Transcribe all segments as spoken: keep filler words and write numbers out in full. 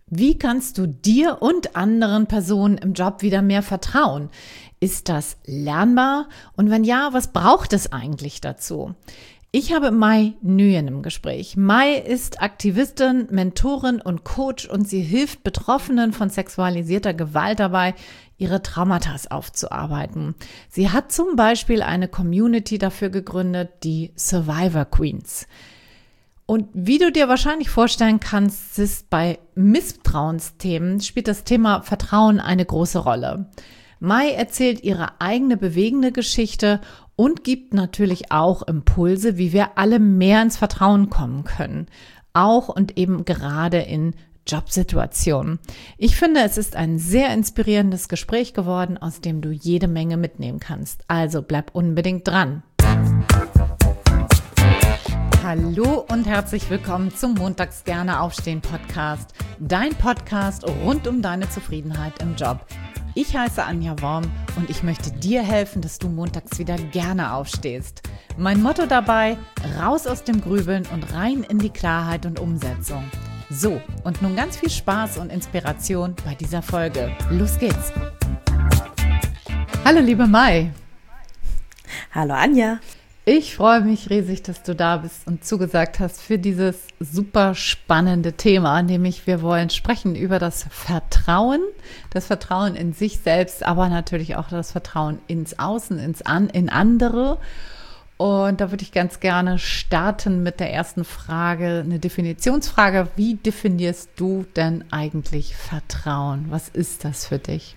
Wie kannst du dir und anderen Personen im Job wieder mehr vertrauen? Ist das lernbar? Und wenn ja, was braucht es eigentlich dazu? Ich habe Mai Nguyen im Gespräch. Mai ist Aktivistin, Mentorin und Coach und sie hilft Betroffenen von sexualisierter Gewalt dabei, ihre Traumata aufzuarbeiten. Sie hat zum Beispiel eine Community dafür gegründet, die Survivor Queens. Und wie du dir wahrscheinlich vorstellen kannst, ist bei Misstrauensthemen spielt das Thema Vertrauen eine große Rolle. Mai erzählt ihre eigene bewegende Geschichte und gibt natürlich auch Impulse, wie wir alle mehr ins Vertrauen kommen können. Auch und eben gerade in Jobsituationen. Ich finde, es ist ein sehr inspirierendes Gespräch geworden, aus dem du jede Menge mitnehmen kannst. Also bleib unbedingt dran. Hallo und herzlich willkommen zum Montags gerne aufstehen Podcast. Dein Podcast rund um deine Zufriedenheit im Job. Ich heiße Anja Worm und ich möchte dir helfen, dass du montags wieder gerne aufstehst. Mein Motto dabei, raus aus dem Grübeln und rein in die Klarheit und Umsetzung. So, und nun ganz viel Spaß und Inspiration bei dieser Folge. Los geht's! Hallo liebe Mai. Hallo Anja. Ich freue mich riesig, dass du da bist und zugesagt hast für dieses super spannende Thema, nämlich wir wollen sprechen über das Vertrauen, das Vertrauen in sich selbst, aber natürlich auch das Vertrauen ins Außen, ins An, in andere. Und da würde ich ganz gerne starten mit der ersten Frage, eine Definitionsfrage. Wie definierst du denn eigentlich Vertrauen? Was ist das für dich?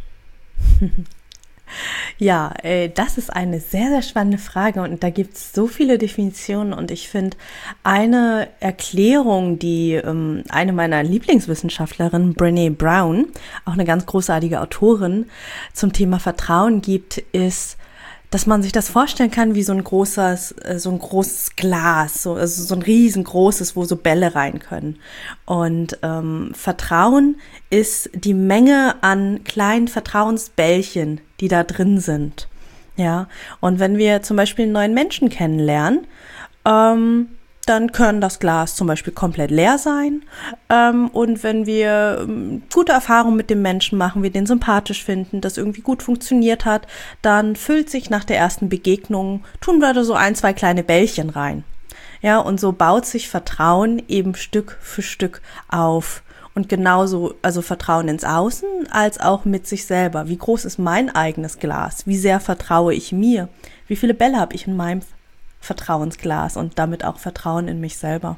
Ja, äh, das ist eine sehr, sehr spannende Frage und da gibt es so viele Definitionen und ich finde eine Erklärung, die ähm, eine meiner Lieblingswissenschaftlerinnen, Brené Brown, auch eine ganz großartige Autorin, zum Thema Vertrauen gibt, ist, dass man sich das vorstellen kann wie so ein großes, so ein großes Glas, so, also so ein riesengroßes, wo so Bälle rein können. Und ähm, Vertrauen ist die Menge an kleinen Vertrauensbällchen, die da drin sind. Ja, und wenn wir zum Beispiel einen neuen Menschen kennenlernen, ähm, dann kann das Glas zum Beispiel komplett leer sein. Ähm, und wenn wir ähm, gute Erfahrungen mit dem Menschen machen, wir den sympathisch finden, das irgendwie gut funktioniert hat, dann füllt sich nach der ersten Begegnung, tun wir da so ein, zwei kleine Bällchen rein. Ja, und so baut sich Vertrauen eben Stück für Stück auf. Und genauso, also Vertrauen ins Außen als auch mit sich selber. Wie groß ist mein eigenes Glas? Wie sehr vertraue ich mir? Wie viele Bälle habe ich in meinem Vertrauensglas und damit auch Vertrauen in mich selber.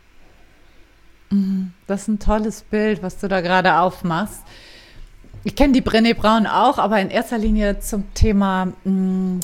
Das ist ein tolles Bild, was du da gerade aufmachst. Ich kenne die Brené Brown auch, aber in erster Linie zum Thema mh,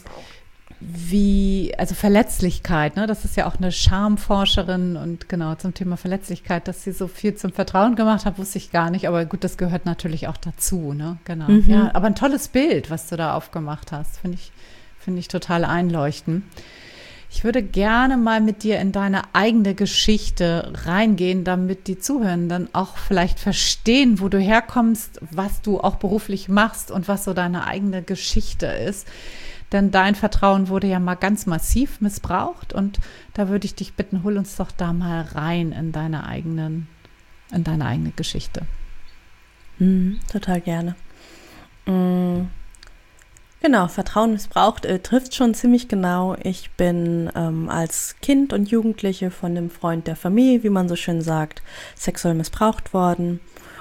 wie, also Verletzlichkeit, ne? Das ist ja auch eine Schamforscherin und genau zum Thema Verletzlichkeit, dass sie so viel zum Vertrauen gemacht hat, wusste ich gar nicht, aber gut, das gehört natürlich auch dazu, ne? Genau. Mhm. Ja, aber ein tolles Bild, was du da aufgemacht hast, finde ich, finde ich total einleuchtend. Ich würde gerne mal mit dir in deine eigene Geschichte reingehen, damit die Zuhörenden auch vielleicht verstehen, wo du herkommst, was du auch beruflich machst und was so deine eigene Geschichte ist. Denn dein Vertrauen wurde ja mal ganz massiv missbraucht und da würde ich dich bitten, hol uns doch da mal rein in deine eigenen, in deine eigene Geschichte. Mhm, total gerne. Mhm. Genau, Vertrauen missbraucht äh, trifft schon ziemlich genau. Ich bin ähm, als Kind und Jugendliche von einem Freund der Familie, wie man so schön sagt, sexuell missbraucht worden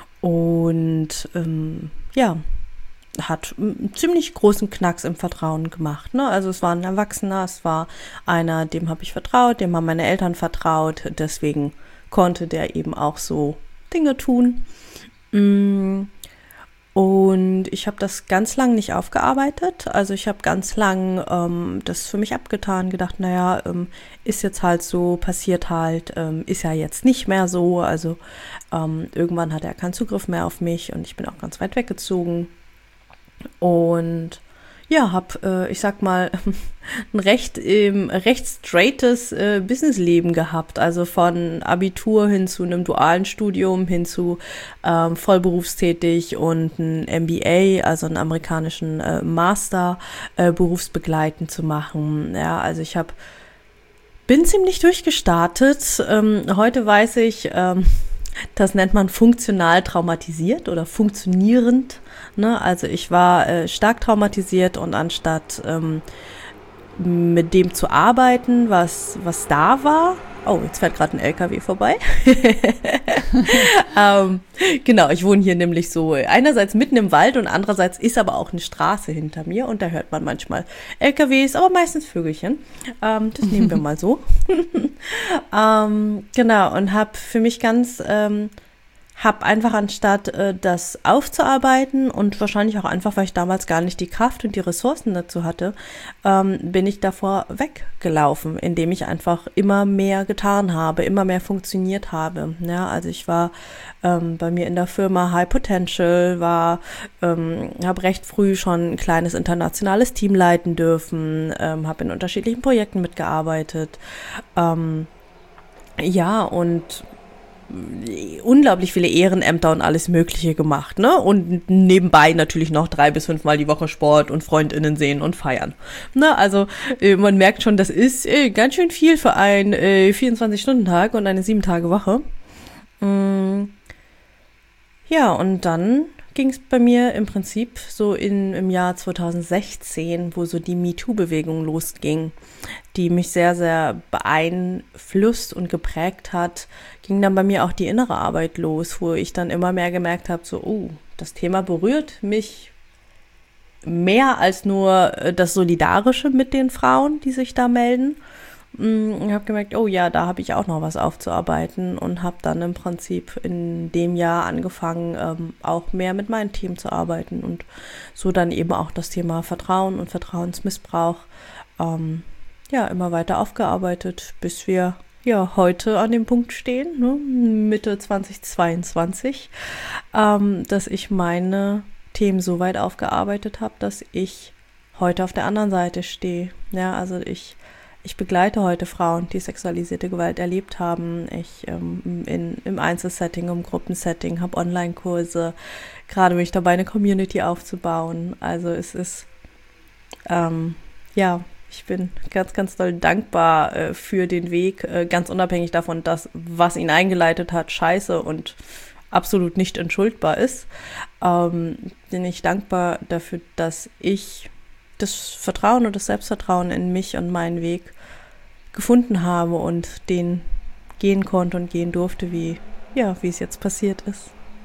und ähm, ja, hat einen ziemlich großen Knacks im Vertrauen gemacht. Ne? Also es war ein Erwachsener, es war einer, dem habe ich vertraut, dem haben meine Eltern vertraut, deswegen konnte der eben auch so Dinge tun. Mm. Und ich habe das ganz lang nicht aufgearbeitet, also ich habe ganz lang ähm, das für mich abgetan, gedacht, naja, ähm, ist jetzt halt so, passiert halt, ähm, ist ja jetzt nicht mehr so, also ähm, irgendwann hat er keinen Zugriff mehr auf mich und ich bin auch ganz weit weggezogen und ja, habe, äh, ich sag mal, ein recht, ähm, recht straightes äh, Businessleben gehabt. Also von Abitur hin zu einem dualen Studium, hin zu ähm, vollberufstätig und ein M B A, also einen amerikanischen äh, Master äh, berufsbegleitend zu machen. Ja, also ich habe bin ziemlich durchgestartet. Ähm, heute weiß ich, ähm, Das nennt man funktional traumatisiert oder funktionierend. Ne? Also ich war äh, stark traumatisiert und anstatt ähm, mit dem zu arbeiten, was, was da war. Oh, jetzt fährt gerade ein L K W vorbei. ähm, genau, ich wohne hier nämlich so einerseits mitten im Wald und andererseits ist aber auch eine Straße hinter mir und da hört man manchmal L K Ws, aber meistens Vögelchen. Ähm, das nehmen wir mal so. ähm, genau, und habe für mich ganz... Ähm, habe einfach anstatt äh, das aufzuarbeiten und wahrscheinlich auch einfach, weil ich damals gar nicht die Kraft und die Ressourcen dazu hatte, ähm, bin ich davor weggelaufen, indem ich einfach immer mehr getan habe, immer mehr funktioniert habe. Ja, also ich war ähm, bei mir in der Firma High Potential, war, ähm, habe recht früh schon ein kleines internationales Team leiten dürfen, ähm, habe in unterschiedlichen Projekten mitgearbeitet. Ähm, ja, und unglaublich viele Ehrenämter und alles Mögliche gemacht, ne? Und nebenbei natürlich noch drei bis fünfmal die Woche Sport und FreundInnen sehen und feiern. Ne? Also äh, man merkt schon, das ist äh, ganz schön viel für einen äh, vierundzwanzig-Stunden-Tag und eine sieben-Tage-Woche. Mm. Ja, und dann ging es bei mir im Prinzip so in, im Jahr zweitausendsechzehn, wo so die MeToo-Bewegung losging, die mich sehr, sehr beeinflusst und geprägt hat, ging dann bei mir auch die innere Arbeit los, wo ich dann immer mehr gemerkt habe, so, oh, das Thema berührt mich mehr als nur das Solidarische mit den Frauen, die sich da melden. Ich habe gemerkt, oh ja, da habe ich auch noch was aufzuarbeiten und habe dann im Prinzip in dem Jahr angefangen, ähm, auch mehr mit meinem Team zu arbeiten und so dann eben auch das Thema Vertrauen und Vertrauensmissbrauch ähm, ja immer weiter aufgearbeitet, bis wir ja heute an dem Punkt stehen, ne, Mitte zweitausendzweiundzwanzig, ähm, dass ich meine Themen so weit aufgearbeitet habe, dass ich heute auf der anderen Seite stehe. Ja, also ich Ich begleite heute Frauen, die sexualisierte Gewalt erlebt haben. Ich ähm, in, im Einzelsetting, im Gruppensetting, habe Online-Kurse, gerade bin ich dabei, eine Community aufzubauen. Also es ist, ähm, ja, ich bin ganz, ganz doll dankbar äh, für den Weg, äh, ganz unabhängig davon, dass was ihn eingeleitet hat, scheiße und absolut nicht entschuldbar ist. Ähm, bin ich dankbar dafür, dass ich das Vertrauen und das Selbstvertrauen in mich und meinen Weg gefunden habe und den gehen konnte und gehen durfte, wie, ja, wie es jetzt passiert ist.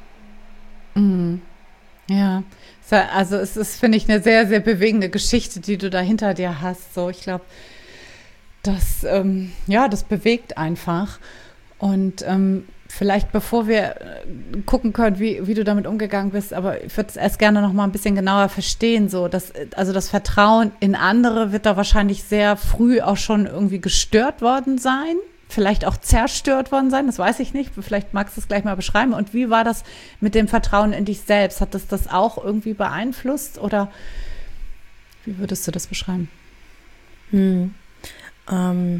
Mhm. Ja, also es ist, finde ich, eine sehr, sehr bewegende Geschichte, die du da hinter dir hast. So, ich glaube, das, ähm, ja, das bewegt einfach. Und ähm, vielleicht, bevor wir gucken können, wie, wie du damit umgegangen bist, aber ich würde es erst gerne noch mal ein bisschen genauer verstehen. So, dass, also das Vertrauen in andere wird da wahrscheinlich sehr früh auch schon irgendwie gestört worden sein, vielleicht auch zerstört worden sein, das weiß ich nicht. Vielleicht magst du es gleich mal beschreiben. Und wie war das mit dem Vertrauen in dich selbst? Hat das das auch irgendwie beeinflusst oder wie würdest du das beschreiben? Hm. Ähm,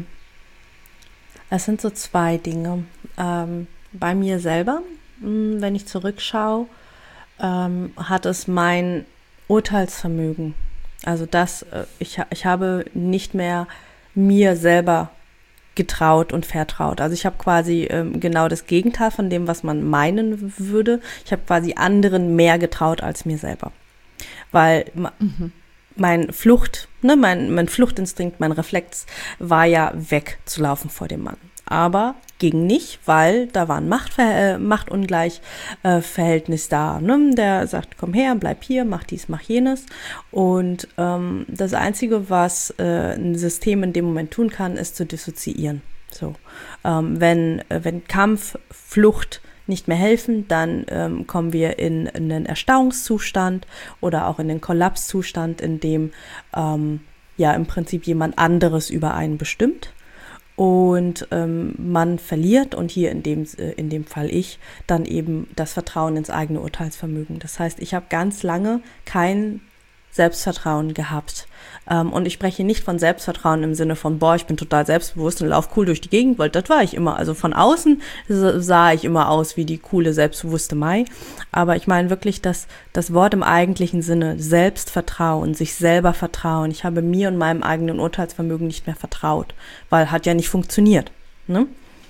es sind so zwei Dinge. Ähm, Bei mir selber, wenn ich zurückschaue, ähm, hat es mein Urteilsvermögen. Also das, ich, ich habe nicht mehr mir selber getraut und vertraut. Also ich habe quasi ähm, genau das Gegenteil von dem, was man meinen würde. Ich habe quasi anderen mehr getraut als mir selber. Weil mhm. mein Flucht, ne, mein, mein Fluchtinstinkt, mein Reflex war ja wegzulaufen vor dem Mann. Aber ging nicht, weil da war ein Machtver- äh, Machtungleichverhältnis äh, da. Ne? Der sagt, komm her, bleib hier, mach dies, mach jenes. Und ähm, das Einzige, was äh, ein System in dem Moment tun kann, ist zu dissoziieren. So, ähm, wenn, äh, wenn Kampf, Flucht nicht mehr helfen, dann ähm, kommen wir in, in einen Erstarrungszustand oder auch in den Kollapszustand, in dem ähm, ja im Prinzip jemand anderes über einen bestimmt. Und ähm, man verliert, und hier in dem, äh, in dem Fall ich, dann eben das Vertrauen ins eigene Urteilsvermögen. Das heißt, ich habe ganz lange kein Selbstvertrauen gehabt. Ähm, und ich spreche nicht von Selbstvertrauen im Sinne von, boah, ich bin total selbstbewusst und laufe cool durch die Gegend, weil das war ich immer. Also von außen sah ich immer aus wie die coole, selbstbewusste Mai. Aber ich meine wirklich das, das Wort im eigentlichen Sinne, Selbstvertrauen, sich selber vertrauen. Ich habe mir und meinem eigenen Urteilsvermögen nicht mehr vertraut, weil hat ja nicht funktioniert. Ne?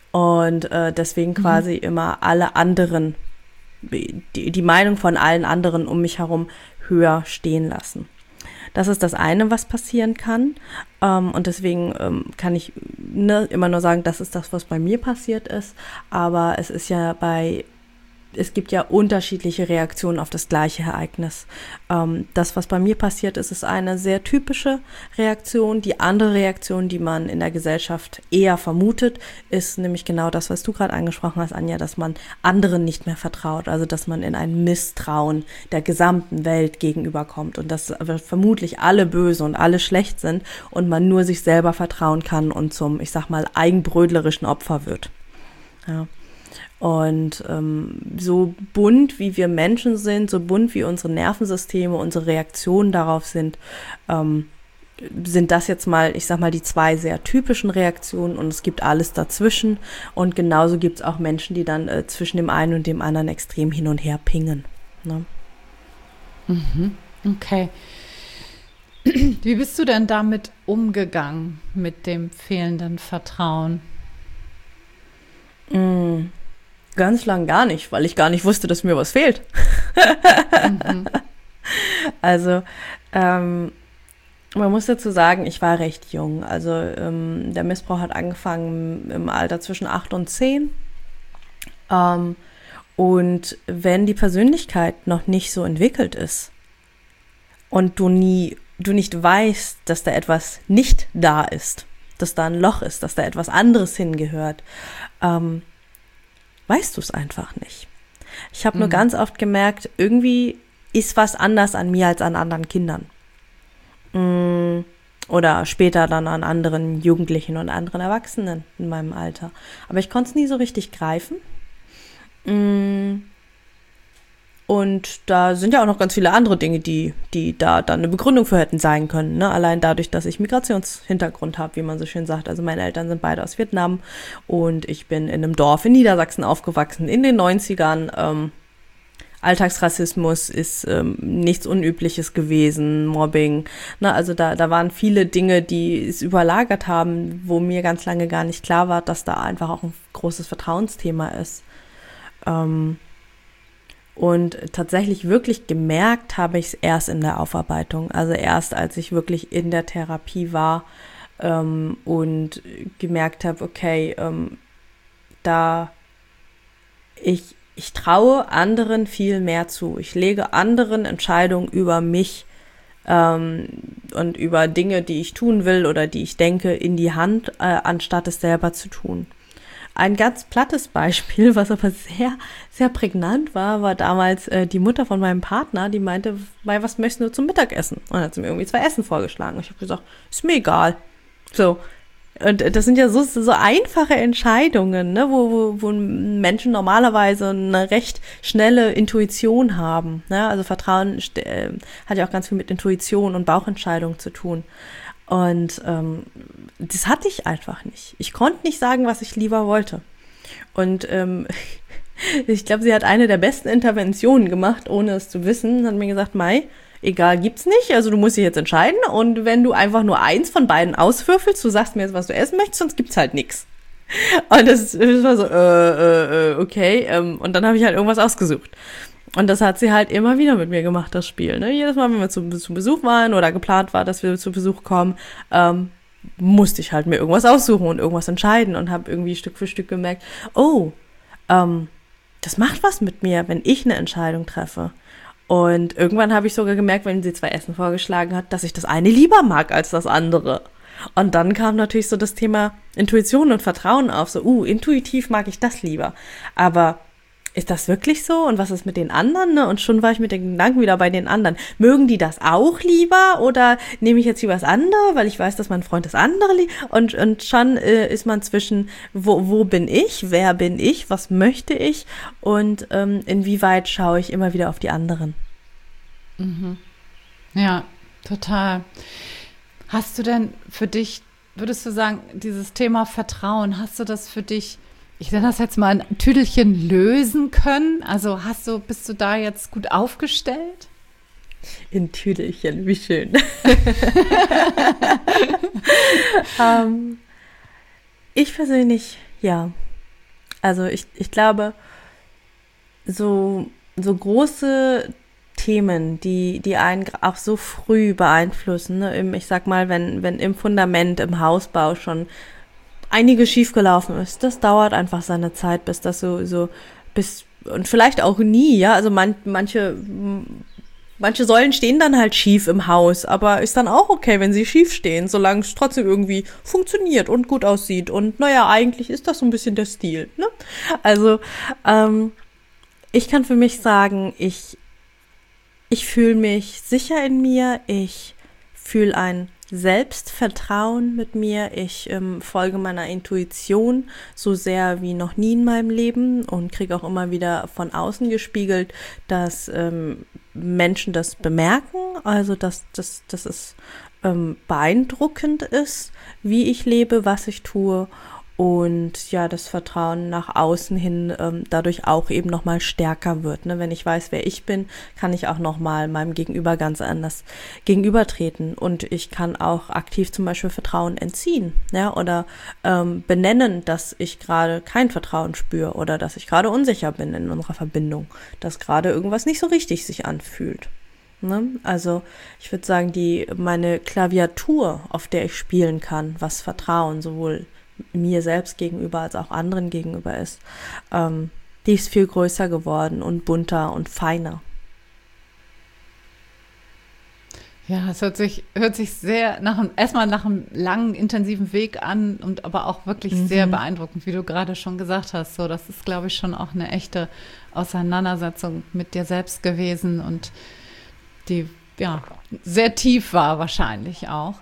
und äh, deswegen quasi mhm. immer alle anderen, die, die Meinung von allen anderen um mich herum höher stehen lassen. Das ist das eine, was passieren kann. Ähm, und deswegen ähm, kann ich ne, immer nur sagen, das ist das, was bei mir passiert ist. Aber es ist ja bei, es gibt ja unterschiedliche Reaktionen auf das gleiche Ereignis. Ähm, das, was bei mir passiert ist, ist eine sehr typische Reaktion. Die andere Reaktion, die man in der Gesellschaft eher vermutet, ist nämlich genau das, was du gerade angesprochen hast, Anja, dass man anderen nicht mehr vertraut. Also, dass man in ein Misstrauen der gesamten Welt gegenüberkommt und dass vermutlich alle böse und alle schlecht sind und man nur sich selber vertrauen kann und zum, ich sag mal, eigenbrötlerischen Opfer wird. Ja. Und ähm, so bunt wie wir Menschen sind, so bunt wie unsere Nervensysteme, unsere Reaktionen darauf sind, ähm, sind das jetzt mal, ich sag mal, die zwei sehr typischen Reaktionen und es gibt alles dazwischen und genauso gibt es auch Menschen, die dann äh, zwischen dem einen und dem anderen extrem hin und her pingen. Ne? Mhm. Okay. Wie bist du denn damit umgegangen, mit dem fehlenden Vertrauen? Mm. Ganz lang gar nicht, weil ich gar nicht wusste, dass mir was fehlt. mhm. Also, ähm, man muss dazu sagen, ich war recht jung. Also, ähm, der Missbrauch hat angefangen im Alter zwischen acht und zehn. Ähm, und wenn die Persönlichkeit noch nicht so entwickelt ist und du nie, du nicht weißt, dass da etwas nicht da ist, dass da ein Loch ist, dass da etwas anderes hingehört, ähm, weißt du es einfach nicht. Ich habe mhm. nur ganz oft gemerkt, irgendwie ist was anders an mir als an anderen Kindern. Mm, oder später dann an anderen Jugendlichen und anderen Erwachsenen in meinem Alter. Aber ich konnte es nie so richtig greifen. Mm, und da sind ja auch noch ganz viele andere Dinge, die, die da dann eine Begründung für hätten sein können. Ne? Allein dadurch, dass ich Migrationshintergrund habe, wie man so schön sagt. Also meine Eltern sind beide aus Vietnam und ich bin in einem Dorf in Niedersachsen aufgewachsen in den neunzigern. Ähm, Alltagsrassismus ist ähm, nichts Unübliches gewesen, Mobbing. Ne? Also da, da waren viele Dinge, die es überlagert haben, wo mir ganz lange gar nicht klar war, dass da einfach auch ein großes Vertrauensthema ist. Ähm, Und tatsächlich wirklich gemerkt habe ich es erst in der Aufarbeitung. Also erst als ich wirklich in der Therapie war ähm, und gemerkt habe, okay, ähm, da ich, ich traue anderen viel mehr zu. Ich lege anderen Entscheidungen über mich ähm, und über Dinge, die ich tun will oder die ich denke, in die Hand, äh, anstatt es selber zu tun. Ein ganz plattes Beispiel, was aber sehr, sehr prägnant war, war damals äh, die Mutter von meinem Partner, die meinte, Mai, was möchtest du zum Mittagessen? Und dann hat sie mir irgendwie zwei Essen vorgeschlagen. Und ich habe gesagt, ist mir egal. So. Und das sind ja so, so einfache Entscheidungen, ne, wo, wo, wo Menschen normalerweise eine recht schnelle Intuition haben. Ne? Also Vertrauen äh, hat ja auch ganz viel mit Intuition und Bauchentscheidung zu tun. Und ähm, das hatte ich einfach nicht. Ich konnte nicht sagen, was ich lieber wollte. Und ähm, ich glaube, sie hat eine der besten Interventionen gemacht, ohne es zu wissen. Hat mir gesagt, Mai, egal, gibt's nicht. Also du musst dich jetzt entscheiden. Und wenn du einfach nur eins von beiden auswürfelst, du sagst mir jetzt, was du essen möchtest, sonst gibt's halt nichts. Und das, das war so, äh, äh, okay. Ähm, und dann habe ich halt irgendwas ausgesucht. Und das hat sie halt immer wieder mit mir gemacht, das Spiel. Ne? Jedes Mal, wenn wir zu, zu Besuch waren oder geplant war, dass wir zu Besuch kommen, ähm, musste ich halt mir irgendwas aussuchen und irgendwas entscheiden und habe irgendwie Stück für Stück gemerkt, oh, ähm, das macht was mit mir, wenn ich eine Entscheidung treffe. Und irgendwann habe ich sogar gemerkt, wenn sie zwei Essen vorgeschlagen hat, dass ich das eine lieber mag als das andere. Und dann kam natürlich so das Thema Intuition und Vertrauen auf, so, uh, intuitiv mag ich das lieber. Aber ist das wirklich so? Und was ist mit den anderen? Ne? Und schon war ich mit den Gedanken wieder bei den anderen. Mögen die das auch lieber? Oder nehme ich jetzt lieber das andere, weil ich weiß, dass mein Freund das andere liebt? Und, und schon äh, ist man zwischen, wo, wo bin ich? Wer bin ich? Was möchte ich? Und ähm, inwieweit schaue ich immer wieder auf die anderen? Mhm. Ja, total. Hast du denn für dich, würdest du sagen, dieses Thema Vertrauen, hast du das für dich, ich nenne das jetzt mal ein Tüdelchen, lösen können? Also hast du, bist du da jetzt gut aufgestellt? In Tüdelchen, wie schön. ähm, ich persönlich, ja. Also ich, ich glaube, so, so große Themen, die, die einen auch so früh beeinflussen, ne? Im, ich sag mal, wenn, wenn im Fundament, im Hausbau schon einiges schiefgelaufen ist, das dauert einfach seine Zeit, bis das so, so, bis, und vielleicht auch nie, ja, also man, manche, manche Säulen stehen dann halt schief im Haus, aber ist dann auch okay, wenn sie schief stehen, solange es trotzdem irgendwie funktioniert und gut aussieht und naja, eigentlich ist das so ein bisschen der Stil, ne? Also, ähm, ich kann für mich sagen, ich, ich fühle mich sicher in mir, ich fühle ein Selbstvertrauen mit mir, ich ähm, folge meiner Intuition so sehr wie noch nie in meinem Leben und kriege auch immer wieder von außen gespiegelt, dass ähm, Menschen das bemerken, also dass, dass, dass es ähm, beeindruckend ist, wie ich lebe, was ich tue. Und ja, das Vertrauen nach außen hin ähm, dadurch auch eben nochmal stärker wird. Ne? Wenn ich weiß, wer ich bin, kann ich auch nochmal meinem Gegenüber ganz anders gegenübertreten. Und ich kann auch aktiv zum Beispiel Vertrauen entziehen, ja? Oder ähm, benennen, dass ich gerade kein Vertrauen spüre oder dass ich gerade unsicher bin in unserer Verbindung, dass gerade irgendwas nicht so richtig sich anfühlt. Ne? Also ich würde sagen, die meine Klaviatur, auf der ich spielen kann, was Vertrauen sowohl mir selbst gegenüber als auch anderen gegenüber ist, ähm, die ist viel größer geworden und bunter und feiner. Ja, es hört sich, hört sich sehr nach einem, erstmal nach einem langen, intensiven Weg an und aber auch wirklich mhm. sehr beeindruckend, wie du gerade schon gesagt hast. So, das ist, glaube ich, schon auch eine echte Auseinandersetzung mit dir selbst gewesen und die, ja, sehr tief war wahrscheinlich auch.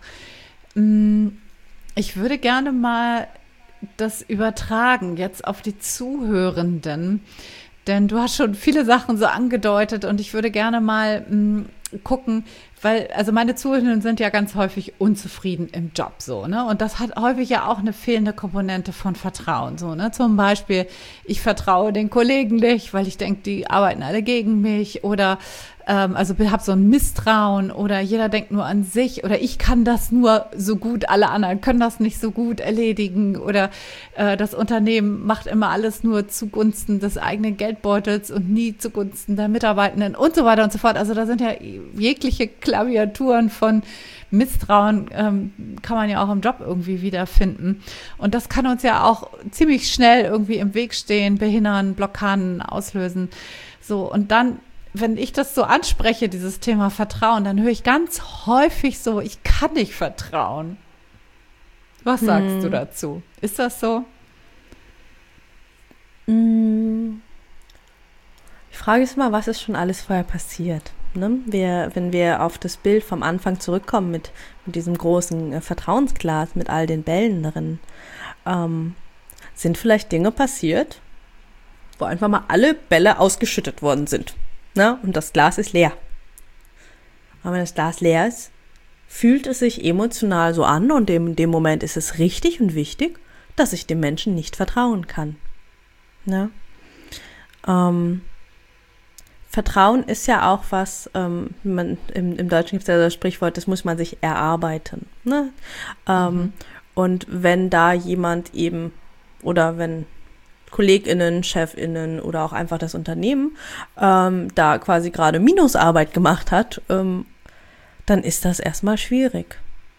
Ich würde gerne mal das übertragen jetzt auf die Zuhörenden, denn du hast schon viele Sachen so angedeutet und ich würde gerne mal mh, gucken, weil, also meine Zuhörenden sind ja ganz häufig unzufrieden im Job so, ne? Und das hat häufig ja auch eine fehlende Komponente von Vertrauen, so, ne? Zum Beispiel, ich vertraue den Kollegen nicht, weil ich denke, die arbeiten alle gegen mich oder ähm, also habe so ein Misstrauen oder jeder denkt nur an sich oder ich kann das nur so gut, alle anderen können das nicht so gut erledigen oder äh, das Unternehmen macht immer alles nur zugunsten des eigenen Geldbeutels und nie zugunsten der Mitarbeitenden und so weiter und so fort. Also da sind ja jegliche Klaviaturen von Misstrauen ähm, kann man ja auch im Job irgendwie wiederfinden. Und das kann uns ja auch ziemlich schnell irgendwie im Weg stehen, behindern, Blockaden auslösen. So, und dann, wenn ich das so anspreche, dieses Thema Vertrauen, dann höre ich ganz häufig so, ich kann nicht vertrauen. Was sagst hm. du dazu? Ist das so? Die Frage ist mal, was ist schon alles vorher passiert? Ne? Wir, wenn wir auf das Bild vom Anfang zurückkommen mit, mit diesem großen äh, Vertrauensglas, mit all den Bällen darin, ähm, sind vielleicht Dinge passiert, wo einfach mal alle Bälle ausgeschüttet worden sind. Ne? Und das Glas ist leer. Aber wenn das Glas leer ist, fühlt es sich emotional so an und in dem Moment ist es richtig und wichtig, dass ich dem Menschen nicht vertrauen kann. Ne? Ähm, Vertrauen ist ja auch was, ähm, man, im, im Deutschen gibt es ja das Sprichwort, das muss man sich erarbeiten. Ne? Ähm, mhm. Und wenn da jemand eben, oder wenn KollegInnen, ChefInnen oder auch einfach das Unternehmen ähm, da quasi gerade Minusarbeit gemacht hat, ähm, dann ist das erstmal schwierig.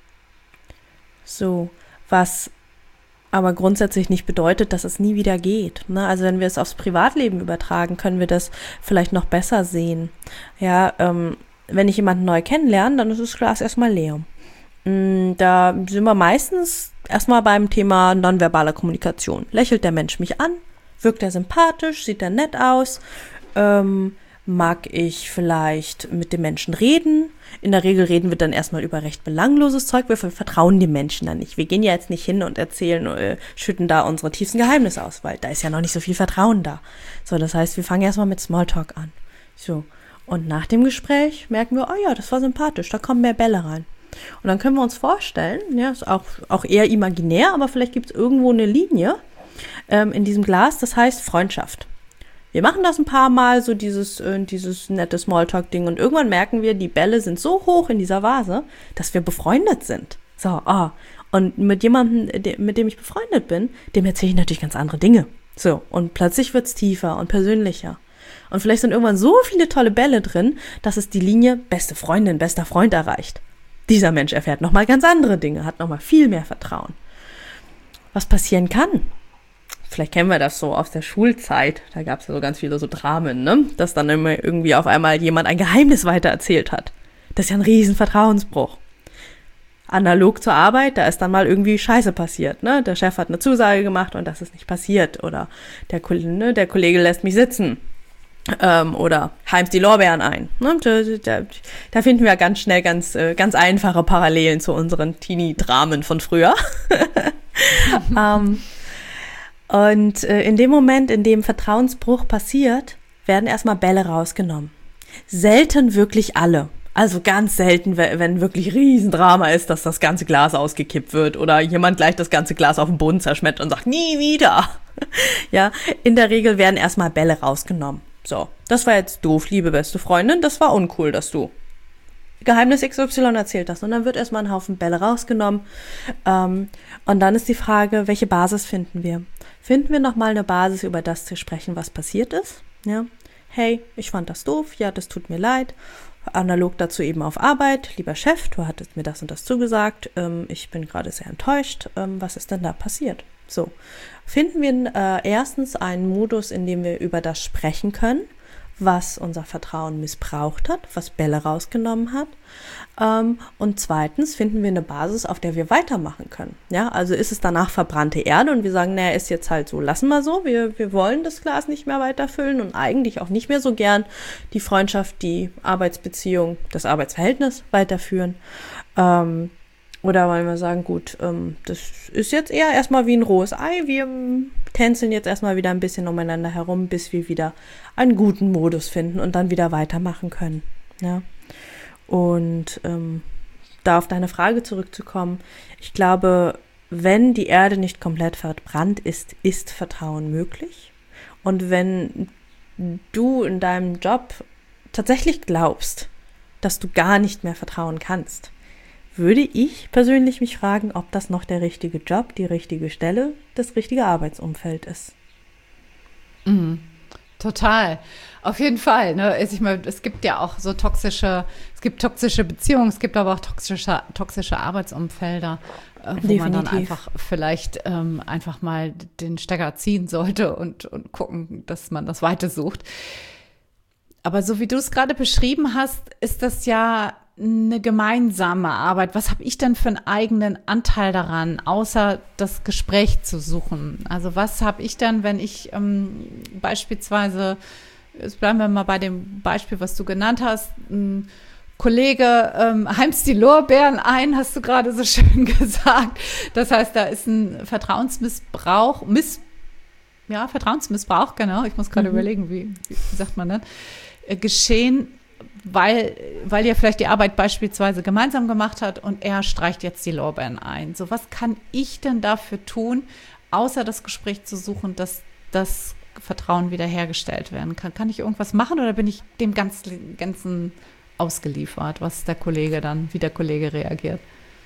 So, was aber grundsätzlich nicht bedeutet, dass es nie wieder geht. Ne? Also wenn wir es aufs Privatleben übertragen, können wir das vielleicht noch besser sehen. Ja, ähm, wenn ich jemanden neu kennenlerne, dann ist das Glas erstmal leer. Mm, da sind wir meistens erstmal beim Thema nonverbaler Kommunikation. Lächelt der Mensch mich an? Wirkt er sympathisch? Sieht er nett aus? Ähm, mag ich vielleicht mit dem Menschen reden? In der Regel reden wir dann erstmal über recht belangloses Zeug. Wir vertrauen dem Menschen dann nicht. Wir gehen ja jetzt nicht hin und erzählen, äh, schütten da unsere tiefsten Geheimnisse aus, weil da ist ja noch nicht so viel Vertrauen da. So, das heißt, wir fangen erstmal mit Smalltalk an. So. Und nach dem Gespräch merken wir, oh ja, das war sympathisch, da kommen mehr Bälle rein. Und dann können wir uns vorstellen, ja, ist auch, auch eher imaginär, aber vielleicht gibt es irgendwo eine Linie ähm, in diesem Glas, das heißt Freundschaft. Wir machen das ein paar Mal, so dieses, äh, dieses nette Smalltalk-Ding und irgendwann merken wir, die Bälle sind so hoch in dieser Vase, dass wir befreundet sind. So, ah, und mit jemandem, de, mit dem ich befreundet bin, dem erzähle ich natürlich ganz andere Dinge. So, und plötzlich wird's tiefer und persönlicher. Und vielleicht sind irgendwann so viele tolle Bälle drin, dass es die Linie beste Freundin, bester Freund erreicht. Dieser Mensch erfährt nochmal ganz andere Dinge, hat nochmal viel mehr Vertrauen. Was passieren kann? Vielleicht kennen wir das so aus der Schulzeit. Da gab es ja so ganz viele so Dramen, ne? Dass dann immer irgendwie auf einmal jemand ein Geheimnis weitererzählt hat. Das ist ja ein riesen Vertrauensbruch. Analog zur Arbeit, da ist dann mal irgendwie Scheiße passiert, ne? Der Chef hat eine Zusage gemacht und das ist nicht passiert. Oder der, ne, der Kollege lässt mich sitzen. Ähm, oder heimst die Lorbeeren ein. Ne? Da, da, da finden wir ganz schnell ganz, ganz einfache Parallelen zu unseren Teenie-Dramen von früher. ähm, und äh, in dem Moment, in dem Vertrauensbruch passiert, werden erstmal Bälle rausgenommen. Selten wirklich alle. Also ganz selten, wenn wirklich Riesendrama ist, dass das ganze Glas ausgekippt wird oder jemand gleich das ganze Glas auf den Boden zerschmettert und sagt, nie wieder. Ja, in der Regel werden erstmal Bälle rausgenommen. So, das war jetzt doof, liebe beste Freundin, das war uncool, dass du Geheimnis X Y erzählt hast. Und dann wird erstmal ein Haufen Bälle rausgenommen. Ähm, und dann ist die Frage, welche Basis finden wir? Finden wir nochmal eine Basis, über das zu sprechen, was passiert ist? Ja, hey, ich fand das doof, ja, das tut mir leid. Analog dazu eben auf Arbeit, lieber Chef, du hattest mir das und das zugesagt, ähm, ich bin gerade sehr enttäuscht, ähm, was ist denn da passiert? So, finden wir äh, erstens einen Modus, in dem wir über das sprechen können, was unser Vertrauen missbraucht hat, was Bälle rausgenommen hat. Ähm, und zweitens finden wir eine Basis, auf der wir weitermachen können. Ja, also ist es danach verbrannte Erde und wir sagen, naja, ist jetzt halt so, lassen wir so, wir, wir wollen das Glas nicht mehr weiterfüllen und eigentlich auch nicht mehr so gern die Freundschaft, die Arbeitsbeziehung, das Arbeitsverhältnis weiterführen. Ähm, Oder wollen wir sagen, gut, ähm, das ist jetzt eher erstmal wie ein rohes Ei. Wir ähm, tänzeln jetzt erstmal wieder ein bisschen umeinander herum, bis wir wieder einen guten Modus finden und dann wieder weitermachen können. Ja. Und ähm, da auf deine Frage zurückzukommen, ich glaube, wenn die Erde nicht komplett verbrannt ist, ist Vertrauen möglich. Und wenn du in deinem Job tatsächlich glaubst, dass du gar nicht mehr vertrauen kannst, würde ich persönlich mich fragen, ob das noch der richtige Job, die richtige Stelle, das richtige Arbeitsumfeld ist. Mhm. Total. Auf jeden Fall. Ne? Ich meine, es gibt ja auch so toxische, es gibt toxische Beziehungen, es gibt aber auch toxische, toxische Arbeitsumfelder, äh, wo Definitiv. man dann einfach vielleicht ähm, einfach mal den Stecker ziehen sollte und, und gucken, dass man das Weite sucht. Aber so wie du es gerade beschrieben hast, ist das ja eine gemeinsame Arbeit. Was habe ich denn für einen eigenen Anteil daran, außer das Gespräch zu suchen? Also was habe ich denn, wenn ich ähm, beispielsweise, jetzt bleiben wir mal bei dem Beispiel, was du genannt hast, ein Kollege ähm, heimst die Lorbeeren ein, hast du gerade so schön gesagt. Das heißt, da ist ein Vertrauensmissbrauch, Miss, ja, Vertrauensmissbrauch, genau, ich muss gerade mhm. überlegen, wie, wie sagt man das, äh, geschehen, weil, weil ihr vielleicht die Arbeit beispielsweise gemeinsam gemacht habt und er streicht jetzt die Lorbeeren ein. So, was kann ich denn dafür tun, außer das Gespräch zu suchen, dass das Vertrauen wiederhergestellt werden kann? Kann ich irgendwas machen oder bin ich dem ganzen, ganzen ausgeliefert, was der Kollege dann, wie der Kollege reagiert?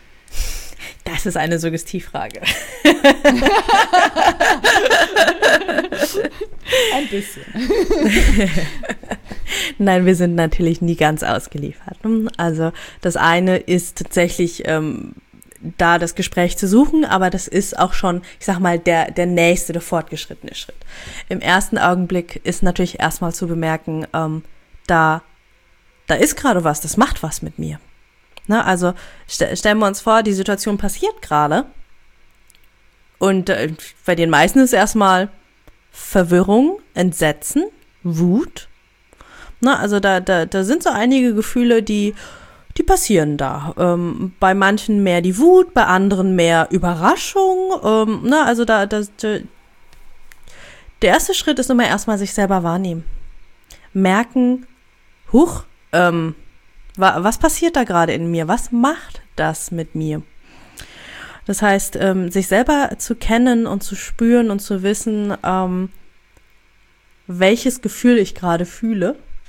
Das ist eine Suggestivfrage. Ein bisschen. Nein, wir sind natürlich nie ganz ausgeliefert. Also das eine ist tatsächlich ähm, da das Gespräch zu suchen, aber das ist auch schon, ich sag mal, der, der nächste, der fortgeschrittene Schritt. Im ersten Augenblick ist natürlich erstmal zu bemerken, ähm, da, da ist gerade was, das macht was mit mir. Na, also st- stellen wir uns vor, die Situation passiert gerade und äh, bei den meisten ist erstmal Verwirrung, Entsetzen, Wut. Na, also da, da, da sind so einige Gefühle, die, die passieren da. Ähm, bei manchen mehr die Wut, bei anderen mehr Überraschung. Ähm, na, also da, da, da, der erste Schritt ist immer erstmal sich selber wahrnehmen. Merken, huch, ähm, wa, was passiert da gerade in mir? Was macht das mit mir? Das heißt, ähm, sich selber zu kennen und zu spüren und zu wissen, ähm, welches Gefühl ich gerade fühle,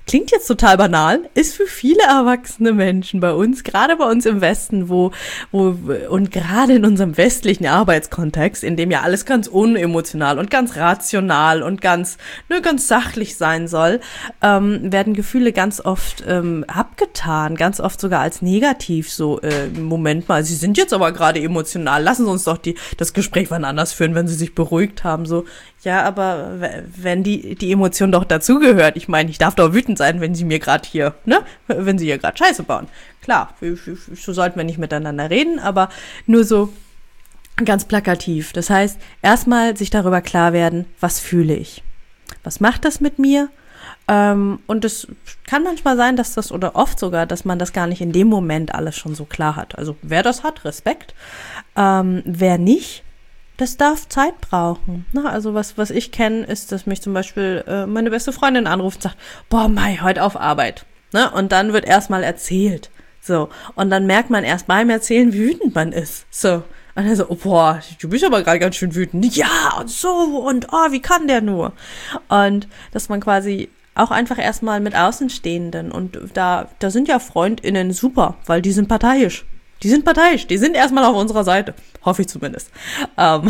klingt jetzt total banal, ist für viele erwachsene Menschen bei uns, gerade bei uns im Westen, wo, wo, und gerade in unserem westlichen Arbeitskontext, in dem ja alles ganz unemotional und ganz rational und ganz, ne, ganz sachlich sein soll, ähm, werden Gefühle ganz oft ähm, abgetan, ganz oft sogar als negativ, so, äh, Moment mal, Sie sind jetzt aber gerade emotional, lassen Sie uns doch die, das Gespräch wann anders führen, wenn Sie sich beruhigt haben, so, ja, aber w- wenn die, die Emotion doch dazugehört, ich meine, ich darf doch wütend sein, wenn Sie mir gerade hier, ne, wenn Sie hier gerade Scheiße bauen. Klar, so sollten wir nicht miteinander reden, aber nur so ganz plakativ. Das heißt, erstmal sich darüber klar werden, was fühle ich? Was macht das mit mir? Ähm, und es kann manchmal sein, dass das, oder oft sogar, dass man das gar nicht in dem Moment alles schon so klar hat. Also wer das hat, Respekt. Ähm, wer nicht, das darf Zeit brauchen. Na, also was, was ich kenne, ist, dass mich zum Beispiel äh, meine beste Freundin anruft und sagt, boah, Mai, heute auf Arbeit. Ne? Und dann wird erstmal erzählt. So. Und dann merkt man erst beim Erzählen, wie wütend man ist. So. Und dann so, oh, boah, du bist aber gerade ganz schön wütend. Ja, und so, und oh, wie kann der nur? Und dass man quasi auch einfach erstmal mit Außenstehenden, und da, da sind ja FreundInnen super, weil die sind parteiisch. Die sind parteiisch, die sind erstmal auf unserer Seite. Hoffe ich zumindest. Ähm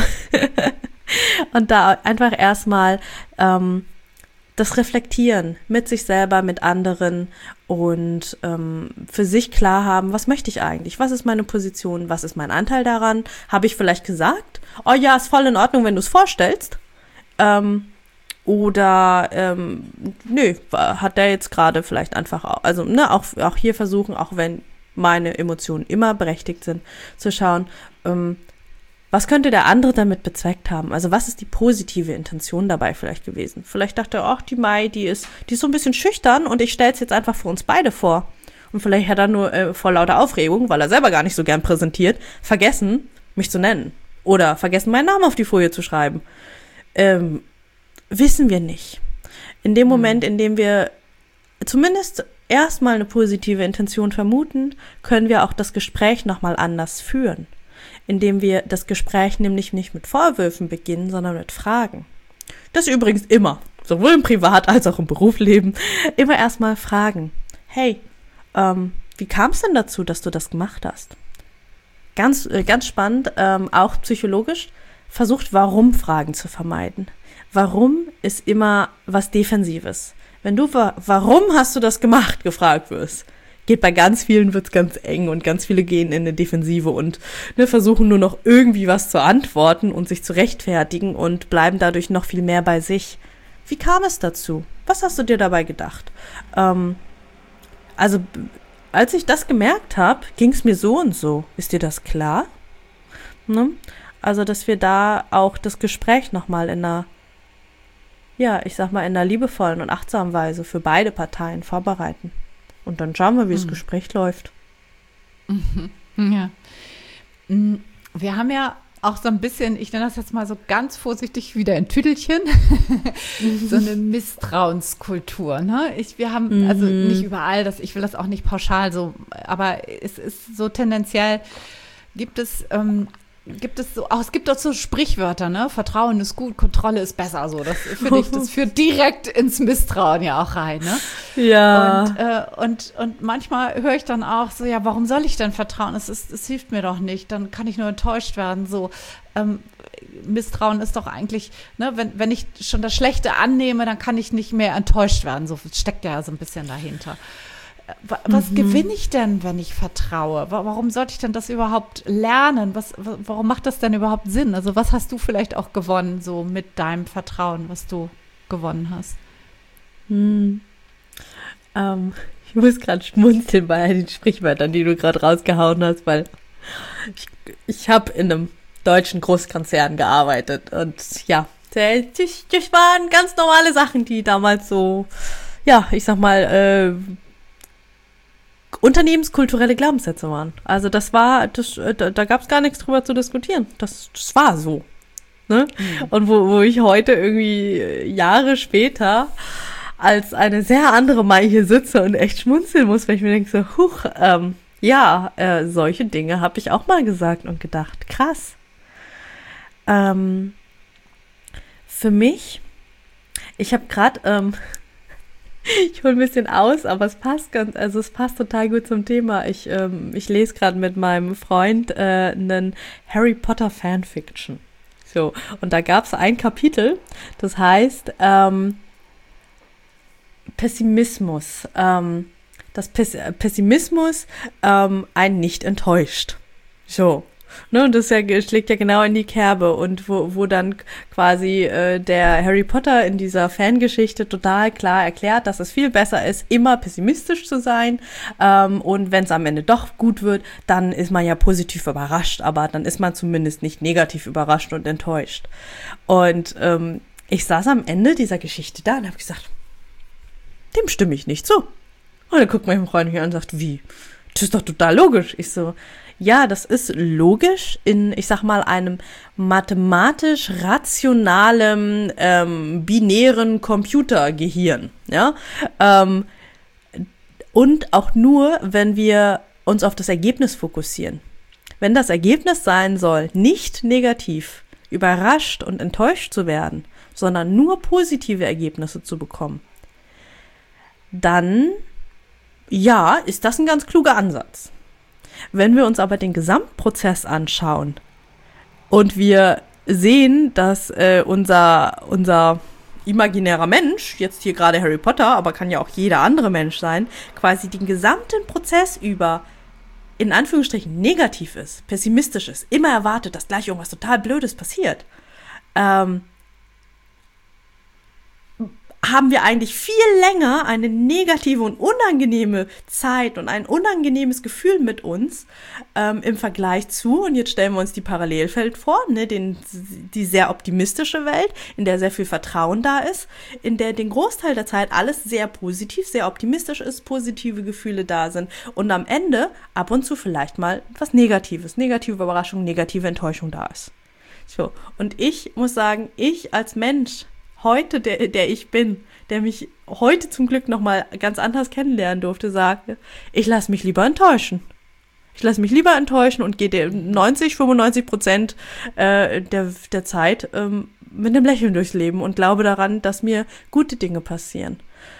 und da einfach erstmal ähm, das Reflektieren mit sich selber, mit anderen und ähm, für sich klar haben, was möchte ich eigentlich? Was ist meine Position? Was ist mein Anteil daran? Habe ich vielleicht gesagt, oh ja, ist voll in Ordnung, wenn du es vorstellst? Ähm, oder ähm, nö, hat der jetzt gerade vielleicht einfach, auch, also ne, auch, auch hier versuchen, auch wenn meine Emotionen immer berechtigt sind, zu schauen, ähm, was könnte der andere damit bezweckt haben? Also was ist die positive Intention dabei vielleicht gewesen? Vielleicht dachte er, ach, die Mai, die ist, die ist so ein bisschen schüchtern und ich stelle es jetzt einfach für uns beide vor. Und vielleicht hat er nur äh, vor lauter Aufregung, weil er selber gar nicht so gern präsentiert, vergessen, mich zu nennen. Oder vergessen, meinen Namen auf die Folie zu schreiben. Ähm, wissen wir nicht. In dem Moment, in dem wir zumindest erstmal eine positive Intention vermuten, können wir auch das Gespräch nochmal anders führen. Indem wir das Gespräch nämlich nicht mit Vorwürfen beginnen, sondern mit Fragen. Das übrigens immer, sowohl im Privat- als auch im Berufsleben, immer erstmal fragen. Hey, ähm, wie kam es denn dazu, dass du das gemacht hast? Ganz, äh, ganz spannend, ähm, auch psychologisch, versucht Warum-Fragen zu vermeiden. Warum ist immer was Defensives. Wenn du, warum hast du das gemacht, gefragt wirst, geht bei ganz vielen, wird's ganz eng und ganz viele gehen in eine Defensive und ne, versuchen nur noch irgendwie was zu antworten und sich zu rechtfertigen und bleiben dadurch noch viel mehr bei sich. Wie kam es dazu? Was hast du dir dabei gedacht? Ähm, also, als ich das gemerkt habe, ging's mir so und so. Ist dir das klar? Ne? Also, dass wir da auch das Gespräch nochmal in einer, ja, ich sag mal, in einer liebevollen und achtsamen Weise für beide Parteien vorbereiten. Und dann schauen wir, wie mhm. das Gespräch läuft. Mhm. Ja. Wir haben ja auch so ein bisschen, ich nenne das jetzt mal so ganz vorsichtig wieder ein Tüdelchen, so eine Misstrauenskultur. Ne? Ich, wir haben, mhm. also nicht überall, das, ich will das auch nicht pauschal so, aber es ist so tendenziell, gibt es ähm, Gibt es so, auch es gibt auch so Sprichwörter, ne? Vertrauen ist gut, Kontrolle ist besser, so. Das finde ich, das führt direkt ins Misstrauen ja auch rein, ne? Ja. Und, äh, und, und manchmal höre ich dann auch so, ja, warum soll ich denn vertrauen? Es ist, es hilft mir doch nicht, dann kann ich nur enttäuscht werden, so. Ähm, Misstrauen ist doch eigentlich, ne, wenn, wenn ich schon das Schlechte annehme, dann kann ich nicht mehr enttäuscht werden, so steckt ja so ein bisschen dahinter. Was mhm. gewinne ich denn, wenn ich vertraue? Warum sollte ich denn das überhaupt lernen? Was, warum macht das denn überhaupt Sinn? Also was hast du vielleicht auch gewonnen, so mit deinem Vertrauen, was du gewonnen hast? Hm. Ähm, ich muss gerade schmunzeln bei den Sprichwörtern, die du gerade rausgehauen hast, weil ich, ich habe in einem deutschen Großkonzern gearbeitet und ja, das, das waren ganz normale Sachen, die damals so, ja, ich sag mal, äh, unternehmenskulturelle Glaubenssätze waren. Also das war, das, da, da gab es gar nichts drüber zu diskutieren. Das, das war so. Ne? Mhm. Und wo, wo ich heute irgendwie Jahre später als eine sehr andere Mai hier sitze und echt schmunzeln muss, weil ich mir denke so, huch, ähm, ja, äh, solche Dinge habe ich auch mal gesagt und gedacht. Krass. Ähm, für mich, ich habe gerade, ähm, Ich hole ein bisschen aus, aber es passt ganz, also es passt total gut zum Thema. Ich, ähm, ich lese gerade mit meinem Freund äh, einen Harry Potter Fanfiction. So, und da gab es ein Kapitel, das heißt ähm, Pessimismus. Ähm, dass Pess- Pessimismus ähm, einen nicht enttäuscht. So. Ne, und das ja, schlägt ja genau in die Kerbe und wo, wo dann quasi äh, der Harry Potter in dieser Fangeschichte total klar erklärt, dass es viel besser ist, immer pessimistisch zu sein ähm, und wenn es am Ende doch gut wird, dann ist man ja positiv überrascht, aber dann ist man zumindest nicht negativ überrascht und enttäuscht. Und ähm, ich saß am Ende dieser Geschichte da und habe gesagt, dem stimme ich nicht zu. Und dann guckt mein Freund mich an und sagt, wie? Das ist doch total logisch. Ich so, ja, das ist logisch in, ich sag mal, einem mathematisch rationalen, ähm, binären Computergehirn, ja, ähm, und auch nur, wenn wir uns auf das Ergebnis fokussieren. Wenn das Ergebnis sein soll, nicht negativ, überrascht und enttäuscht zu werden, sondern nur positive Ergebnisse zu bekommen, dann, ja, ist das ein ganz kluger Ansatz. Wenn wir uns aber den Gesamtprozess anschauen und wir sehen, dass äh, unser, unser imaginärer Mensch, jetzt hier gerade Harry Potter, aber kann ja auch jeder andere Mensch sein, quasi den gesamten Prozess über in Anführungsstrichen negativ ist, pessimistisch ist, immer erwartet, dass gleich irgendwas total Blödes passiert, ähm, haben wir eigentlich viel länger eine negative und unangenehme Zeit und ein unangenehmes Gefühl mit uns ähm, im Vergleich zu, und jetzt stellen wir uns die Parallelwelt vor, ne, den, die sehr optimistische Welt, in der sehr viel Vertrauen da ist, in der den Großteil der Zeit alles sehr positiv, sehr optimistisch ist, positive Gefühle da sind und am Ende ab und zu vielleicht mal was Negatives, negative Überraschung, negative Enttäuschung da ist. So, und ich muss sagen, ich als Mensch, heute, der, der ich bin, der mich heute zum Glück nochmal ganz anders kennenlernen durfte, sagte, ich lasse mich lieber enttäuschen. Ich lasse mich lieber enttäuschen und gehe neunzig, fünfundneunzig Prozent äh, der, der Zeit ähm, mit einem Lächeln durchs Leben und glaube daran, dass mir gute Dinge passieren.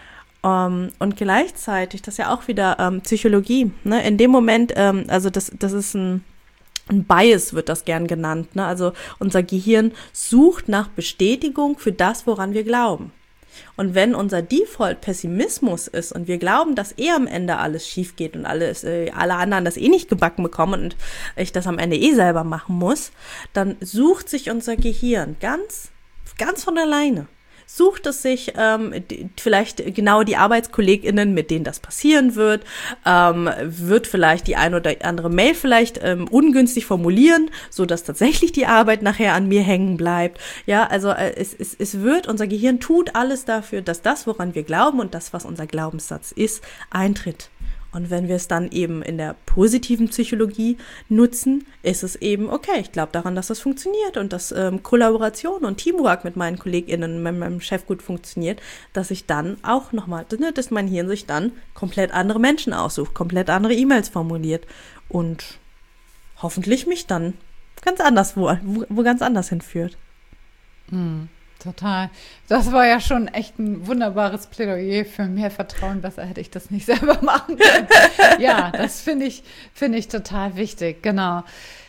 Um, und gleichzeitig, das ist ja auch wieder ähm, Psychologie, ne? In dem Moment, ähm, also das, das ist ein Ein Bias wird das gern genannt, ne? Also unser Gehirn sucht nach Bestätigung für das, woran wir glauben. Und wenn unser Default Pessimismus ist und wir glauben, dass eh am Ende alles schief geht und alles, äh, alle anderen das eh nicht gebacken bekommen und ich das am Ende eh selber machen muss, dann sucht sich unser Gehirn ganz, ganz von alleine. Sucht es sich ähm, die, vielleicht genau die ArbeitskollegInnen, mit denen das passieren wird, ähm, wird vielleicht die ein oder andere Mail vielleicht ähm, ungünstig formulieren, so dass tatsächlich die Arbeit nachher an mir hängen bleibt. Ja, also äh, es, es, es wird, unser Gehirn tut alles dafür, dass das, woran wir glauben und das, was unser Glaubenssatz ist, eintritt. Und wenn wir es dann eben in der positiven Psychologie nutzen, ist es eben, okay, ich glaube daran, dass das funktioniert und dass ähm, Kollaboration und Teamwork mit meinen KollegInnen und mit meinem Chef gut funktioniert, dass ich dann auch nochmal, dass mein Hirn sich dann komplett andere Menschen aussucht, komplett andere E-Mails formuliert und hoffentlich mich dann ganz anders, wo, wo, wo ganz anders hinführt. Mm. Total. Das war ja schon echt ein wunderbares Plädoyer für mehr Vertrauen. Besser hätte ich das nicht selber machen können. Ja, das finde ich, finde ich total wichtig. Genau.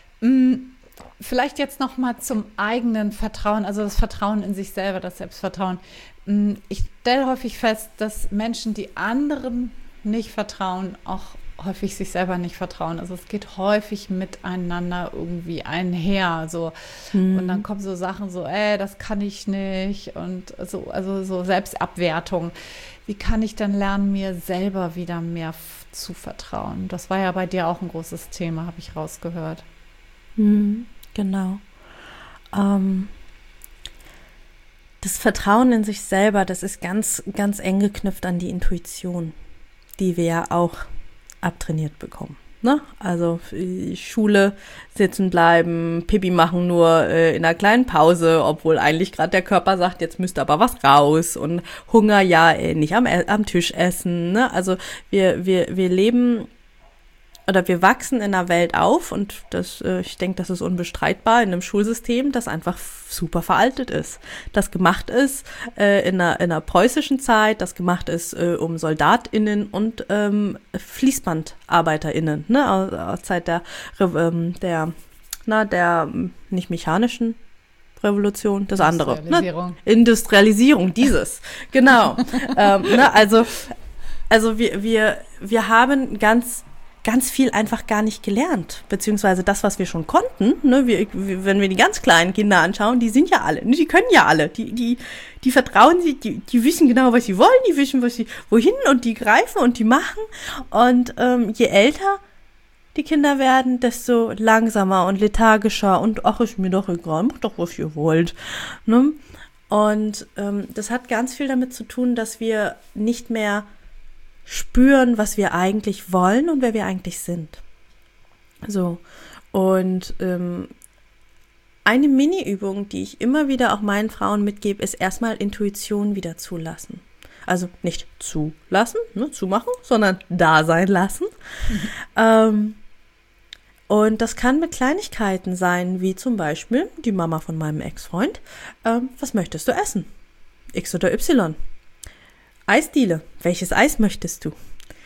Vielleicht jetzt noch mal zum eigenen Vertrauen, also das Vertrauen in sich selber, das Selbstvertrauen. Ich stelle häufig fest, dass Menschen, die anderen nicht vertrauen, auch häufig sich selber nicht vertrauen. Also es geht häufig miteinander irgendwie einher. So. Mhm. Und dann kommen so Sachen so, ey, das kann ich nicht. Und so, also so Selbstabwertung. Wie kann ich denn lernen, mir selber wieder mehr f- zu vertrauen? Das war ja bei dir auch ein großes Thema, habe ich rausgehört. Mhm, genau. Ähm, das Vertrauen in sich selber, das ist ganz, ganz eng geknüpft an die Intuition, die wir ja auch abtrainiert bekommen. Ne? Also Schule, sitzen bleiben, Pipi machen nur äh, in einer kleinen Pause, obwohl eigentlich gerade der Körper sagt, jetzt müsste aber was raus und Hunger, ja, äh, nicht am, am Tisch essen. Ne? Also wir, wir, wir leben oder wir wachsen in einer Welt auf und das, äh, ich denke, das ist unbestreitbar in einem Schulsystem, das einfach super veraltet ist. Das gemacht ist äh, in, einer, in einer preußischen Zeit, das gemacht ist äh, um SoldatInnen und ähm, FließbandarbeiterInnen, ne, aus, aus Zeit der, ähm, der, na, der nicht mechanischen Revolution, das andere. Industrialisierung. Ne? Industrialisierung, dieses. Genau. ähm, ne, also, also wir, wir, wir haben ganz, ganz viel einfach gar nicht gelernt. Beziehungsweise das, was wir schon konnten, ne, wir, wenn wir die ganz kleinen Kinder anschauen, die sind ja alle, ne, die können ja alle. Die, die, die vertrauen sich, die, die wissen genau, was sie wollen, die wissen, was sie, wohin und die greifen und die machen. Und ähm, je älter die Kinder werden, desto langsamer und lethargischer und ach, ist mir doch egal, macht doch, was ihr wollt. Ne? Und ähm, das hat ganz viel damit zu tun, dass wir nicht mehr spüren, was wir eigentlich wollen und wer wir eigentlich sind. So, und ähm, eine Mini-Übung, die ich immer wieder auch meinen Frauen mitgebe, ist erstmal Intuition wieder zulassen. Also nicht zulassen, ne, zumachen, sondern da sein lassen. Mhm. Ähm, Und das kann mit Kleinigkeiten sein, wie zum Beispiel die Mama von meinem Ex-Freund. Ähm, was möchtest du essen? X oder Y? Eisdiele. Welches Eis möchtest du?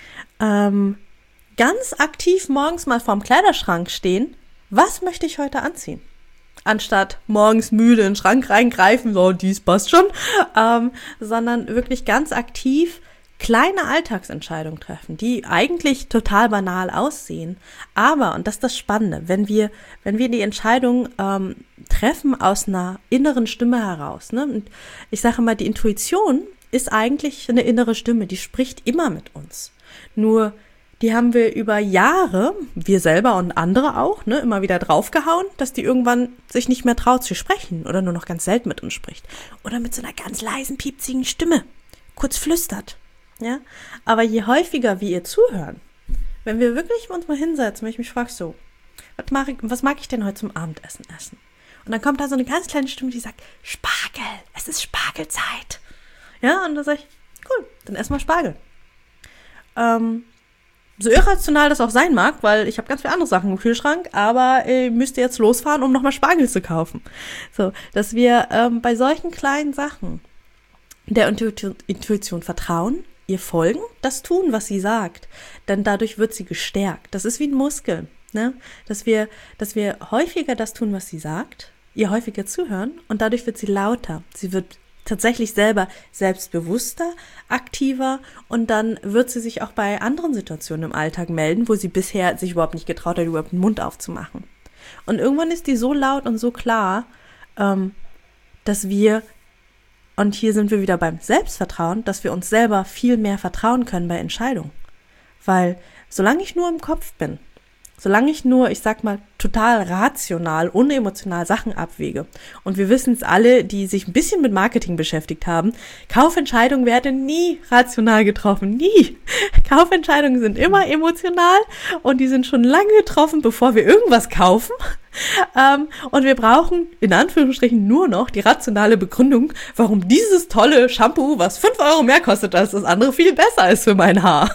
Ähm, ganz aktiv morgens mal vorm Kleiderschrank stehen. Was möchte ich heute anziehen? Anstatt morgens müde in den Schrank reingreifen, so, dies passt schon, ähm, sondern wirklich ganz aktiv kleine Alltagsentscheidungen treffen, die eigentlich total banal aussehen. Aber, und das ist das Spannende, wenn wir, wenn wir die Entscheidung ähm, treffen aus einer inneren Stimme heraus, ne? Und ich sage mal, die Intuition ist eigentlich eine innere Stimme, die spricht immer mit uns. Nur, die haben wir über Jahre, wir selber und andere auch, ne, immer wieder draufgehauen, dass die irgendwann sich nicht mehr traut zu sprechen oder nur noch ganz selten mit uns spricht. Oder mit so einer ganz leisen, piepsigen Stimme, kurz flüstert. Ja, aber je häufiger wir ihr zuhören, wenn wir wirklich uns mal hinsetzen, wenn ich mich frage, so, was mag ich, was mag ich denn heute zum Abendessen essen? Und dann kommt da so eine ganz kleine Stimme, die sagt, Spargel, es ist Spargelzeit. Ja, und dann sage ich, cool, dann essen wir Spargel. Ähm, so irrational das auch sein mag, weil ich habe ganz viele andere Sachen im Kühlschrank, aber ich müsste jetzt losfahren, um nochmal Spargel zu kaufen. So, dass wir ähm, bei solchen kleinen Sachen der Intuition, Intuition vertrauen, ihr folgen, das tun, was sie sagt, denn dadurch wird sie gestärkt. Das ist wie ein Muskel, ne? Dass wir, dass wir häufiger das tun, was sie sagt, ihr häufiger zuhören und dadurch wird sie lauter. Sie wird tatsächlich selber selbstbewusster, aktiver und dann wird sie sich auch bei anderen Situationen im Alltag melden, wo sie bisher sich überhaupt nicht getraut hat, überhaupt den Mund aufzumachen. Und irgendwann ist die so laut und so klar, ähm, dass wir, und hier sind wir wieder beim Selbstvertrauen, dass wir uns selber viel mehr vertrauen können bei Entscheidungen. Weil solange ich nur im Kopf bin, solange ich nur, ich sag mal, total rational, unemotional Sachen abwäge. Und wir wissen es alle, die sich ein bisschen mit Marketing beschäftigt haben, Kaufentscheidungen werden nie rational getroffen, nie. Kaufentscheidungen sind immer emotional und die sind schon lange getroffen, bevor wir irgendwas kaufen. Ähm, und wir brauchen in Anführungsstrichen nur noch die rationale Begründung, warum dieses tolle Shampoo, was fünf Euro mehr kostet als das andere, viel besser ist für mein Haar.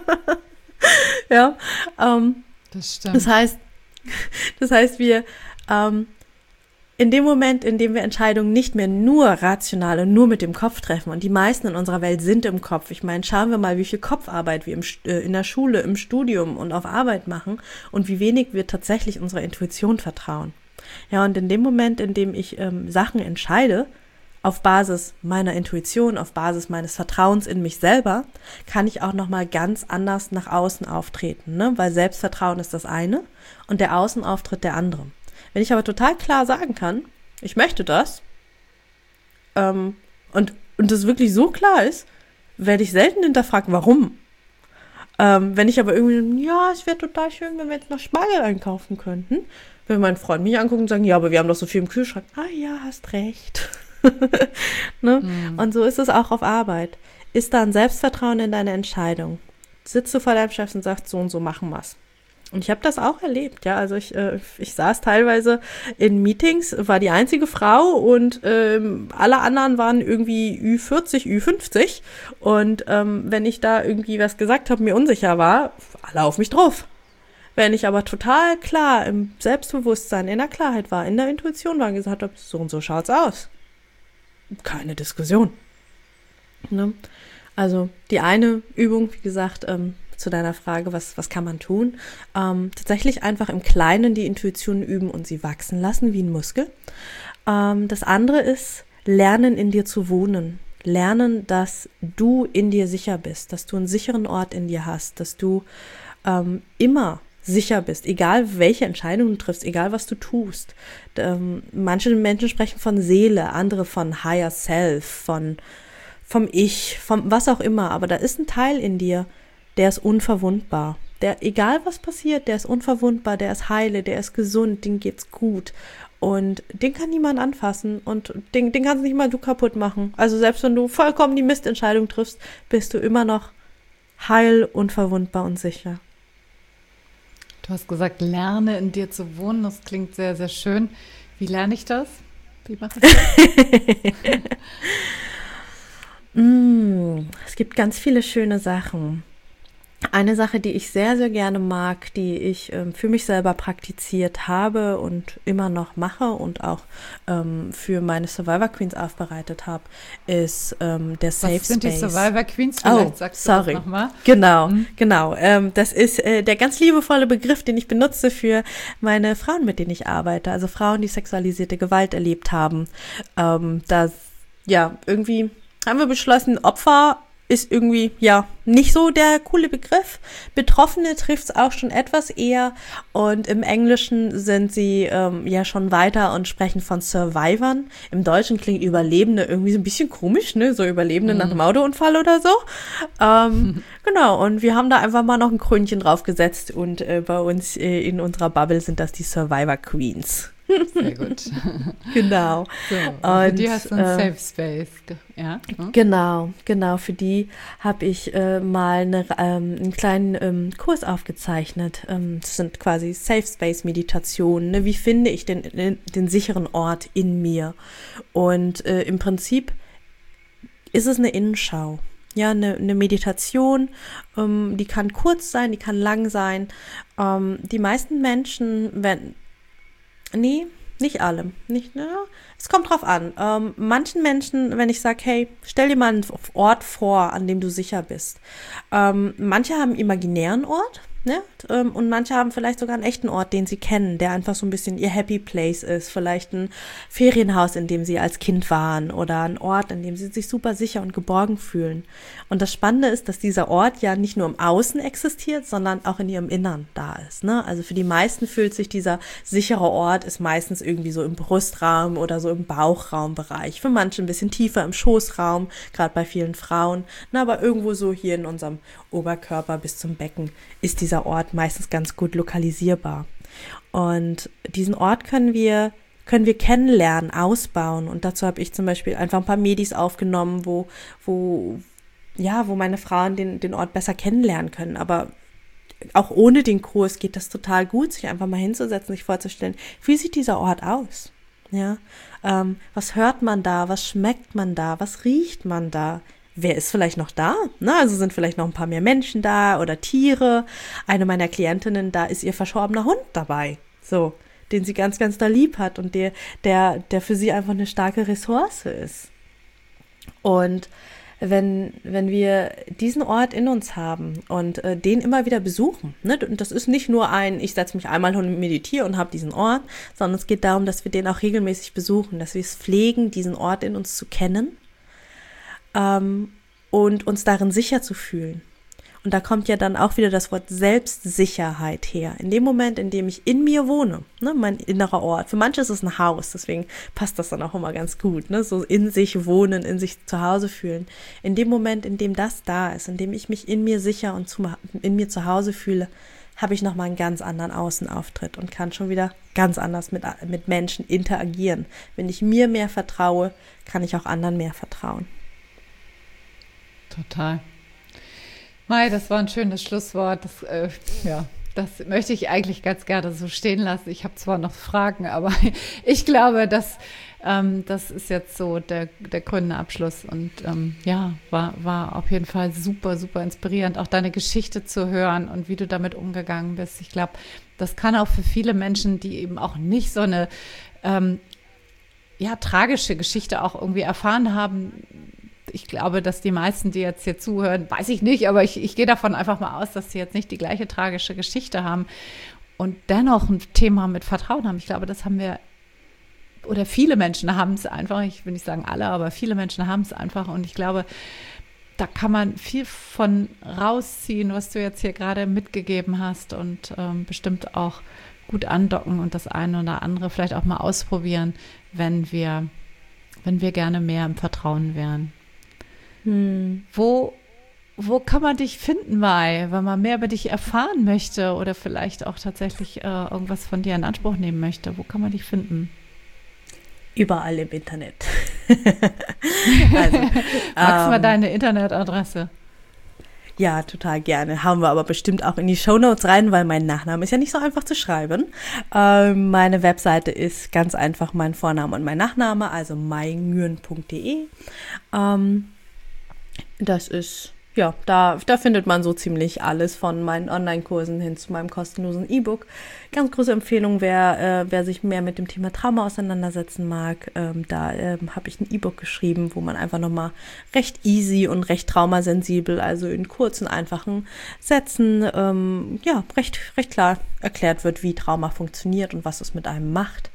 Ja, ähm, Das stimmt. Das heißt, das heißt, wir ähm, in dem Moment, in dem wir Entscheidungen nicht mehr nur rational und nur mit dem Kopf treffen, und die meisten in unserer Welt sind im Kopf. Ich meine, schauen wir mal, wie viel Kopfarbeit wir im, äh, in der Schule, im Studium und auf Arbeit machen und wie wenig wir tatsächlich unserer Intuition vertrauen. Ja, und in dem Moment, in dem ich ähm, Sachen entscheide, auf Basis meiner Intuition, auf Basis meines Vertrauens in mich selber, kann ich auch nochmal ganz anders nach außen auftreten, ne? Weil Selbstvertrauen ist das eine und der Außenauftritt der andere. Wenn ich aber total klar sagen kann, ich möchte das, ähm, und, und das wirklich so klar ist, werde ich selten hinterfragt, warum. Ähm, wenn ich aber irgendwie, ja, es wäre total schön, wenn wir jetzt noch Spargel einkaufen könnten, wenn mein Freund mich anguckt und sagt, ja, aber wir haben doch so viel im Kühlschrank. Ah ja, hast recht. Ne? Mhm. Und so ist es auch auf Arbeit. Ist da ein Selbstvertrauen in deine Entscheidung? Sitzt du vor deinem Chef und sagst, so und so machen wir's. Und ich habe das auch erlebt, ja, also ich, äh, ich saß teilweise in Meetings, war die einzige Frau und ähm, alle anderen waren irgendwie Ü vierzig, Ü fünfzig und ähm, wenn ich da irgendwie was gesagt habe, mir unsicher war, alle auf mich drauf. Wenn ich aber total klar im Selbstbewusstsein, in der Klarheit war, in der Intuition war und gesagt habe, so und so schaut's aus. Keine Diskussion. Ne? Also die eine Übung, wie gesagt, ähm, zu deiner Frage, was, was kann man tun? Ähm, tatsächlich einfach im Kleinen die Intuition üben und sie wachsen lassen wie ein Muskel. Ähm, das andere ist, lernen in dir zu wohnen. Lernen, dass du in dir sicher bist, dass du einen sicheren Ort in dir hast, dass du ähm, immer sicher bist, egal welche Entscheidungen du triffst, egal was du tust. Ähm, manche Menschen sprechen von Seele, andere von Higher Self, von vom Ich, vom was auch immer, aber da ist ein Teil in dir, der ist unverwundbar. Der, egal was passiert, der ist unverwundbar, der ist heile, der ist gesund, dem geht's gut. Und den kann niemand anfassen und den, den kannst nicht mal du kaputt machen. Also selbst wenn du vollkommen die Mistentscheidung triffst, bist du immer noch heil, unverwundbar und sicher. Du hast gesagt, lerne in dir zu wohnen. Das klingt sehr, sehr schön. Wie lerne ich das? Wie mache ich das? mm, es gibt ganz viele schöne Sachen. Eine Sache, die ich sehr, sehr gerne mag, die ich ähm, für mich selber praktiziert habe und immer noch mache und auch ähm, für meine Survivor Queens aufbereitet habe, ist ähm, der Safe Space. Was sind die Survivor Queens? Vielleicht oh, sagst sorry. du das nochmal. Genau, mhm. genau. Ähm, das ist äh, der ganz liebevolle Begriff, den ich benutze für meine Frauen, mit denen ich arbeite. Also Frauen, die sexualisierte Gewalt erlebt haben. Ähm, das, ja, irgendwie haben wir beschlossen, Opfer ist irgendwie, ja, nicht so der coole Begriff. Betroffene trifft es auch schon etwas eher und im Englischen sind sie ähm, ja schon weiter und sprechen von Survivern. Im Deutschen klingt Überlebende irgendwie so ein bisschen komisch, ne, so Überlebende mhm. nach einem Autounfall oder so. Ähm, mhm. Genau, und wir haben da einfach mal noch ein Krönchen draufgesetzt und äh, bei uns äh, in unserer Bubble sind das die Survivor Queens. Sehr gut. Genau. So, und für die hast du einen äh, Safe Space. Ja? Hm? Genau, genau. Für die habe ich äh, mal eine, ähm, einen kleinen ähm, Kurs aufgezeichnet. Ähm, das sind quasi Safe Space Meditationen. Ne? Wie finde ich den, den, den sicheren Ort in mir? Und äh, im Prinzip ist es eine Innenschau. Ja, eine, eine Meditation, ähm, die kann kurz sein, die kann lang sein. Ähm, die meisten Menschen, wenn Nee, nicht alle. Nicht, ne? Es kommt drauf an. Ähm, manchen Menschen, wenn ich sage, hey, stell dir mal einen Ort vor, an dem du sicher bist. Ähm, manche haben einen imaginären Ort, ne? Ähm, und manche haben vielleicht sogar einen echten Ort, den sie kennen, der einfach so ein bisschen ihr Happy Place ist. Vielleicht ein Ferienhaus, in dem sie als Kind waren oder ein Ort, in dem sie sich super sicher und geborgen fühlen. Und das Spannende ist, dass dieser Ort ja nicht nur im Außen existiert, sondern auch in ihrem Innern da ist. Ne? Also für die meisten fühlt sich dieser sichere Ort ist meistens irgendwie so im Brustraum oder so im Bauchraumbereich. Für manche ein bisschen tiefer im Schoßraum, gerade bei vielen Frauen. Na, aber irgendwo so hier in unserem Oberkörper bis zum Becken ist dieser Ort meistens ganz gut lokalisierbar. Und diesen Ort können wir können wir kennenlernen, ausbauen. Und dazu habe ich zum Beispiel einfach ein paar Medis aufgenommen, wo, wo, ja, wo meine Frauen den, den Ort besser kennenlernen können. Aber auch ohne den Kurs geht das total gut, sich einfach mal hinzusetzen, sich vorzustellen, wie sieht dieser Ort aus? Ja, ähm, was hört man da? Was schmeckt man da? Was riecht man da? Wer ist vielleicht noch da? Na, also sind vielleicht noch ein paar mehr Menschen da oder Tiere. Eine meiner Klientinnen, da ist ihr verschorbener Hund dabei. So, den sie ganz, ganz da lieb hat und der, der, der für sie einfach eine starke Ressource ist. Und wenn, wenn wir diesen Ort in uns haben und äh, den immer wieder besuchen, ne? Und das ist nicht nur ein, ich setze mich einmal hin und meditiere und habe diesen Ort, sondern es geht darum, dass wir den auch regelmäßig besuchen, dass wir es pflegen, diesen Ort in uns zu kennen ähm, und uns darin sicher zu fühlen. Und da kommt ja dann auch wieder das Wort Selbstsicherheit her. In dem Moment, in dem ich in mir wohne, ne, mein innerer Ort. Für manche ist es ein Haus, deswegen passt das dann auch immer ganz gut, ne, so in sich wohnen, in sich zu Hause fühlen. In dem Moment, in dem das da ist, in dem ich mich in mir sicher und zu, in mir zu Hause fühle, habe ich nochmal einen ganz anderen Außenauftritt und kann schon wieder ganz anders mit, mit Menschen interagieren. Wenn ich mir mehr vertraue, kann ich auch anderen mehr vertrauen. Total. Mai, das war ein schönes Schlusswort. Das, äh, ja, das möchte ich eigentlich ganz gerne so stehen lassen. Ich habe zwar noch Fragen, aber ich glaube, dass Ähm, das ist jetzt so der, der krönende Abschluss. Und ähm, ja, war, war auf jeden Fall super, super inspirierend, auch deine Geschichte zu hören und wie du damit umgegangen bist. Ich glaube, das kann auch für viele Menschen, die eben auch nicht so eine ähm, ja, tragische Geschichte auch irgendwie erfahren haben. Ich glaube, dass die meisten, die jetzt hier zuhören, weiß ich nicht, aber ich, ich gehe davon einfach mal aus, dass sie jetzt nicht die gleiche tragische Geschichte haben und dennoch ein Thema mit Vertrauen haben. Ich glaube, das haben wir, oder viele Menschen haben es einfach, ich will nicht sagen alle, aber viele Menschen haben es einfach und ich glaube, da kann man viel von rausziehen, was du jetzt hier gerade mitgegeben hast und ähm, bestimmt auch gut andocken und das eine oder andere vielleicht auch mal ausprobieren, wenn wir, wenn wir gerne mehr im Vertrauen wären. Hm. Wo, wo kann man dich finden, Mai, wenn man mehr über dich erfahren möchte oder vielleicht auch tatsächlich äh, irgendwas von dir in Anspruch nehmen möchte? Wo kann man dich finden? Überall im Internet. Also, Magst du ähm, mal deine Internetadresse? Ja, total gerne. Haben wir aber bestimmt auch in die Shownotes rein, weil mein Nachname ist ja nicht so einfach zu schreiben. Ähm, meine Webseite ist ganz einfach mein Vorname und mein Nachname, also mai nguyen punkt de. Ähm, das ist, ja, da, da findet man so ziemlich alles von meinen Online-Kursen hin zu meinem kostenlosen E-Book. Ganz große Empfehlung, wer, äh, wer sich mehr mit dem Thema Trauma auseinandersetzen mag. Ähm, da ähm, habe ich ein E-Book geschrieben, wo man einfach nochmal recht easy und recht traumasensibel, also in kurzen, einfachen Sätzen, ähm, ja, recht, recht klar erklärt wird, wie Trauma funktioniert und was es mit einem macht.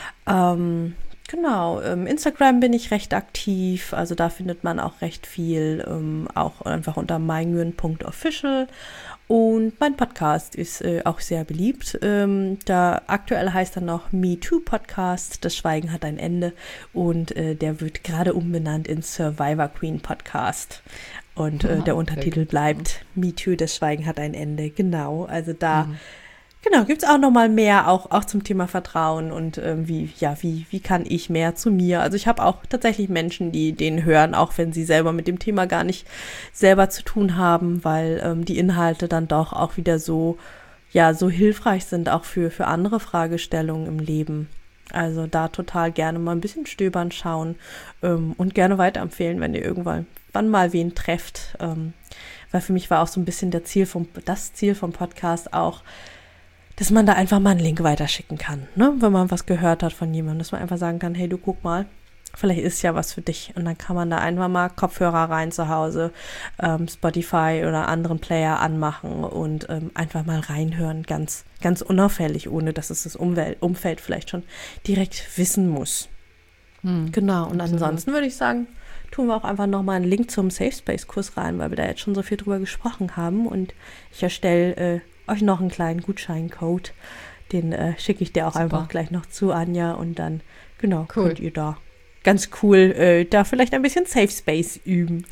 Ähm, Genau, ähm, Instagram bin ich recht aktiv, also da findet man auch recht viel, ähm, auch einfach unter mai nguyen punkt official und mein Podcast ist äh, auch sehr beliebt, ähm, da aktuell heißt er noch Me Too Podcast, das Schweigen hat ein Ende und äh, der wird gerade umbenannt in Survivor Queen Podcast und äh, der Untertitel bleibt Me Too, das Schweigen hat ein Ende, genau, also da mhm. Genau, gibt's auch noch mal mehr, auch, auch zum Thema Vertrauen und ähm, wie, ja, wie, wie kann ich mehr zu mir? Also ich habe auch tatsächlich Menschen, die den hören, auch wenn sie selber mit dem Thema gar nicht selber zu tun haben, weil ähm, die Inhalte dann doch auch wieder so, ja, so hilfreich sind, auch für, für andere Fragestellungen im Leben. Also da total gerne mal ein bisschen stöbern, schauen ähm, und gerne weiterempfehlen, wenn ihr irgendwann wann mal wen trefft. Ähm, weil für mich war auch so ein bisschen der Ziel vom, das Ziel vom Podcast auch, dass man da einfach mal einen Link weiterschicken kann, ne? Wenn man was gehört hat von jemandem, dass man einfach sagen kann, hey, du guck mal, vielleicht ist ja was für dich. Und dann kann man da einfach mal Kopfhörer rein zu Hause, ähm, Spotify oder anderen Player anmachen und ähm, einfach mal reinhören, ganz, ganz unauffällig, ohne dass es das Umwelt, Umfeld vielleicht schon direkt wissen muss. Hm, genau, und absolut. Ansonsten würde ich sagen, tun wir auch einfach nochmal einen Link zum Safe Space Kurs rein, weil wir da jetzt schon so viel drüber gesprochen haben und ich erstelle äh, euch noch einen kleinen Gutscheincode, den äh, schicke ich dir auch Super. Einfach gleich noch zu, Anja, und dann, genau, cool. Könnt ihr da ganz cool äh, da vielleicht ein bisschen Safe Space üben.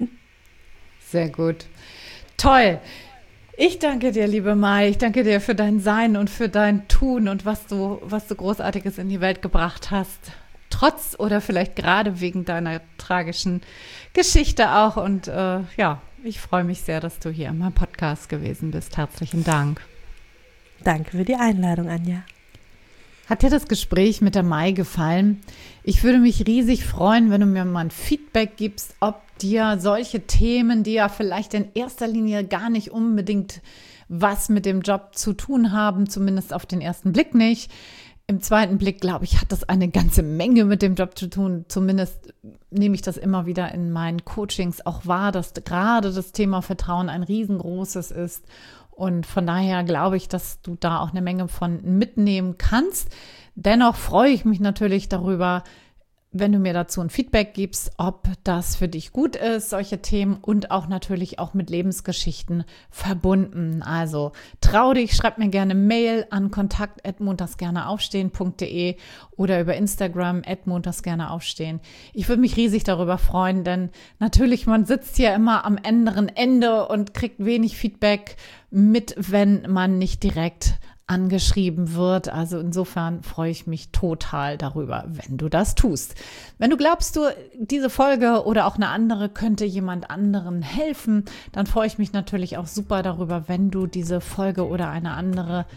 Sehr gut. Toll. Ich danke dir, liebe Mai. Ich danke dir für dein Sein und für dein Tun und was du, was du Großartiges in die Welt gebracht hast. Trotz oder vielleicht gerade wegen deiner tragischen Geschichte auch. Und äh, ja, ich freue mich sehr, dass du hier in meinem Podcast gewesen bist. Herzlichen Dank. Danke für die Einladung, Anja. Hat dir das Gespräch mit der Mai gefallen? Ich würde mich riesig freuen, wenn du mir mal ein Feedback gibst, ob dir solche Themen, die ja vielleicht in erster Linie gar nicht unbedingt was mit dem Job zu tun haben, zumindest auf den ersten Blick nicht. Im zweiten Blick, glaube ich, hat das eine ganze Menge mit dem Job zu tun. Zumindest nehme ich das immer wieder in meinen Coachings auch wahr, dass gerade das Thema Vertrauen ein riesengroßes ist. Und von daher glaube ich, dass du da auch eine Menge von mitnehmen kannst. Dennoch freue ich mich natürlich darüber, wenn du mir dazu ein Feedback gibst, ob das für dich gut ist, solche Themen und auch natürlich auch mit Lebensgeschichten verbunden. Also trau dich, schreib mir gerne Mail an kontakt at montagsgerneaufstehen punkt de oder über Instagram at montagsgerneaufstehen. Ich würde mich riesig darüber freuen, denn natürlich, man sitzt hier immer am anderen Ende und kriegt wenig Feedback mit, wenn man nicht direkt angeschrieben wird. Also insofern freue ich mich total darüber, wenn du das tust. Wenn du glaubst, du diese Folge oder auch eine andere könnte jemand anderen helfen, dann freue ich mich natürlich auch super darüber, wenn du diese Folge oder eine andere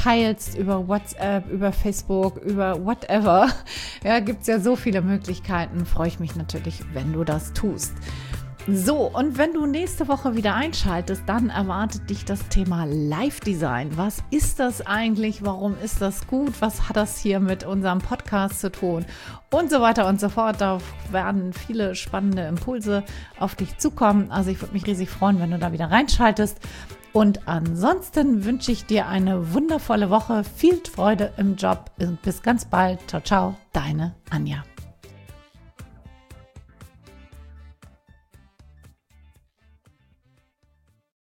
teilst über WhatsApp, über Facebook, über whatever. Ja, gibt es ja so viele Möglichkeiten. Freue ich mich natürlich, wenn du das tust. So, und wenn du nächste Woche wieder einschaltest, dann erwartet dich das Thema Live-Design. Was ist das eigentlich? Warum ist das gut? Was hat das hier mit unserem Podcast zu tun? Und so weiter und so fort. Da werden viele spannende Impulse auf dich zukommen. Also ich würde mich riesig freuen, wenn du da wieder reinschaltest. Und ansonsten wünsche ich dir eine wundervolle Woche. Viel Freude im Job und bis ganz bald. Ciao, ciao, deine Anja.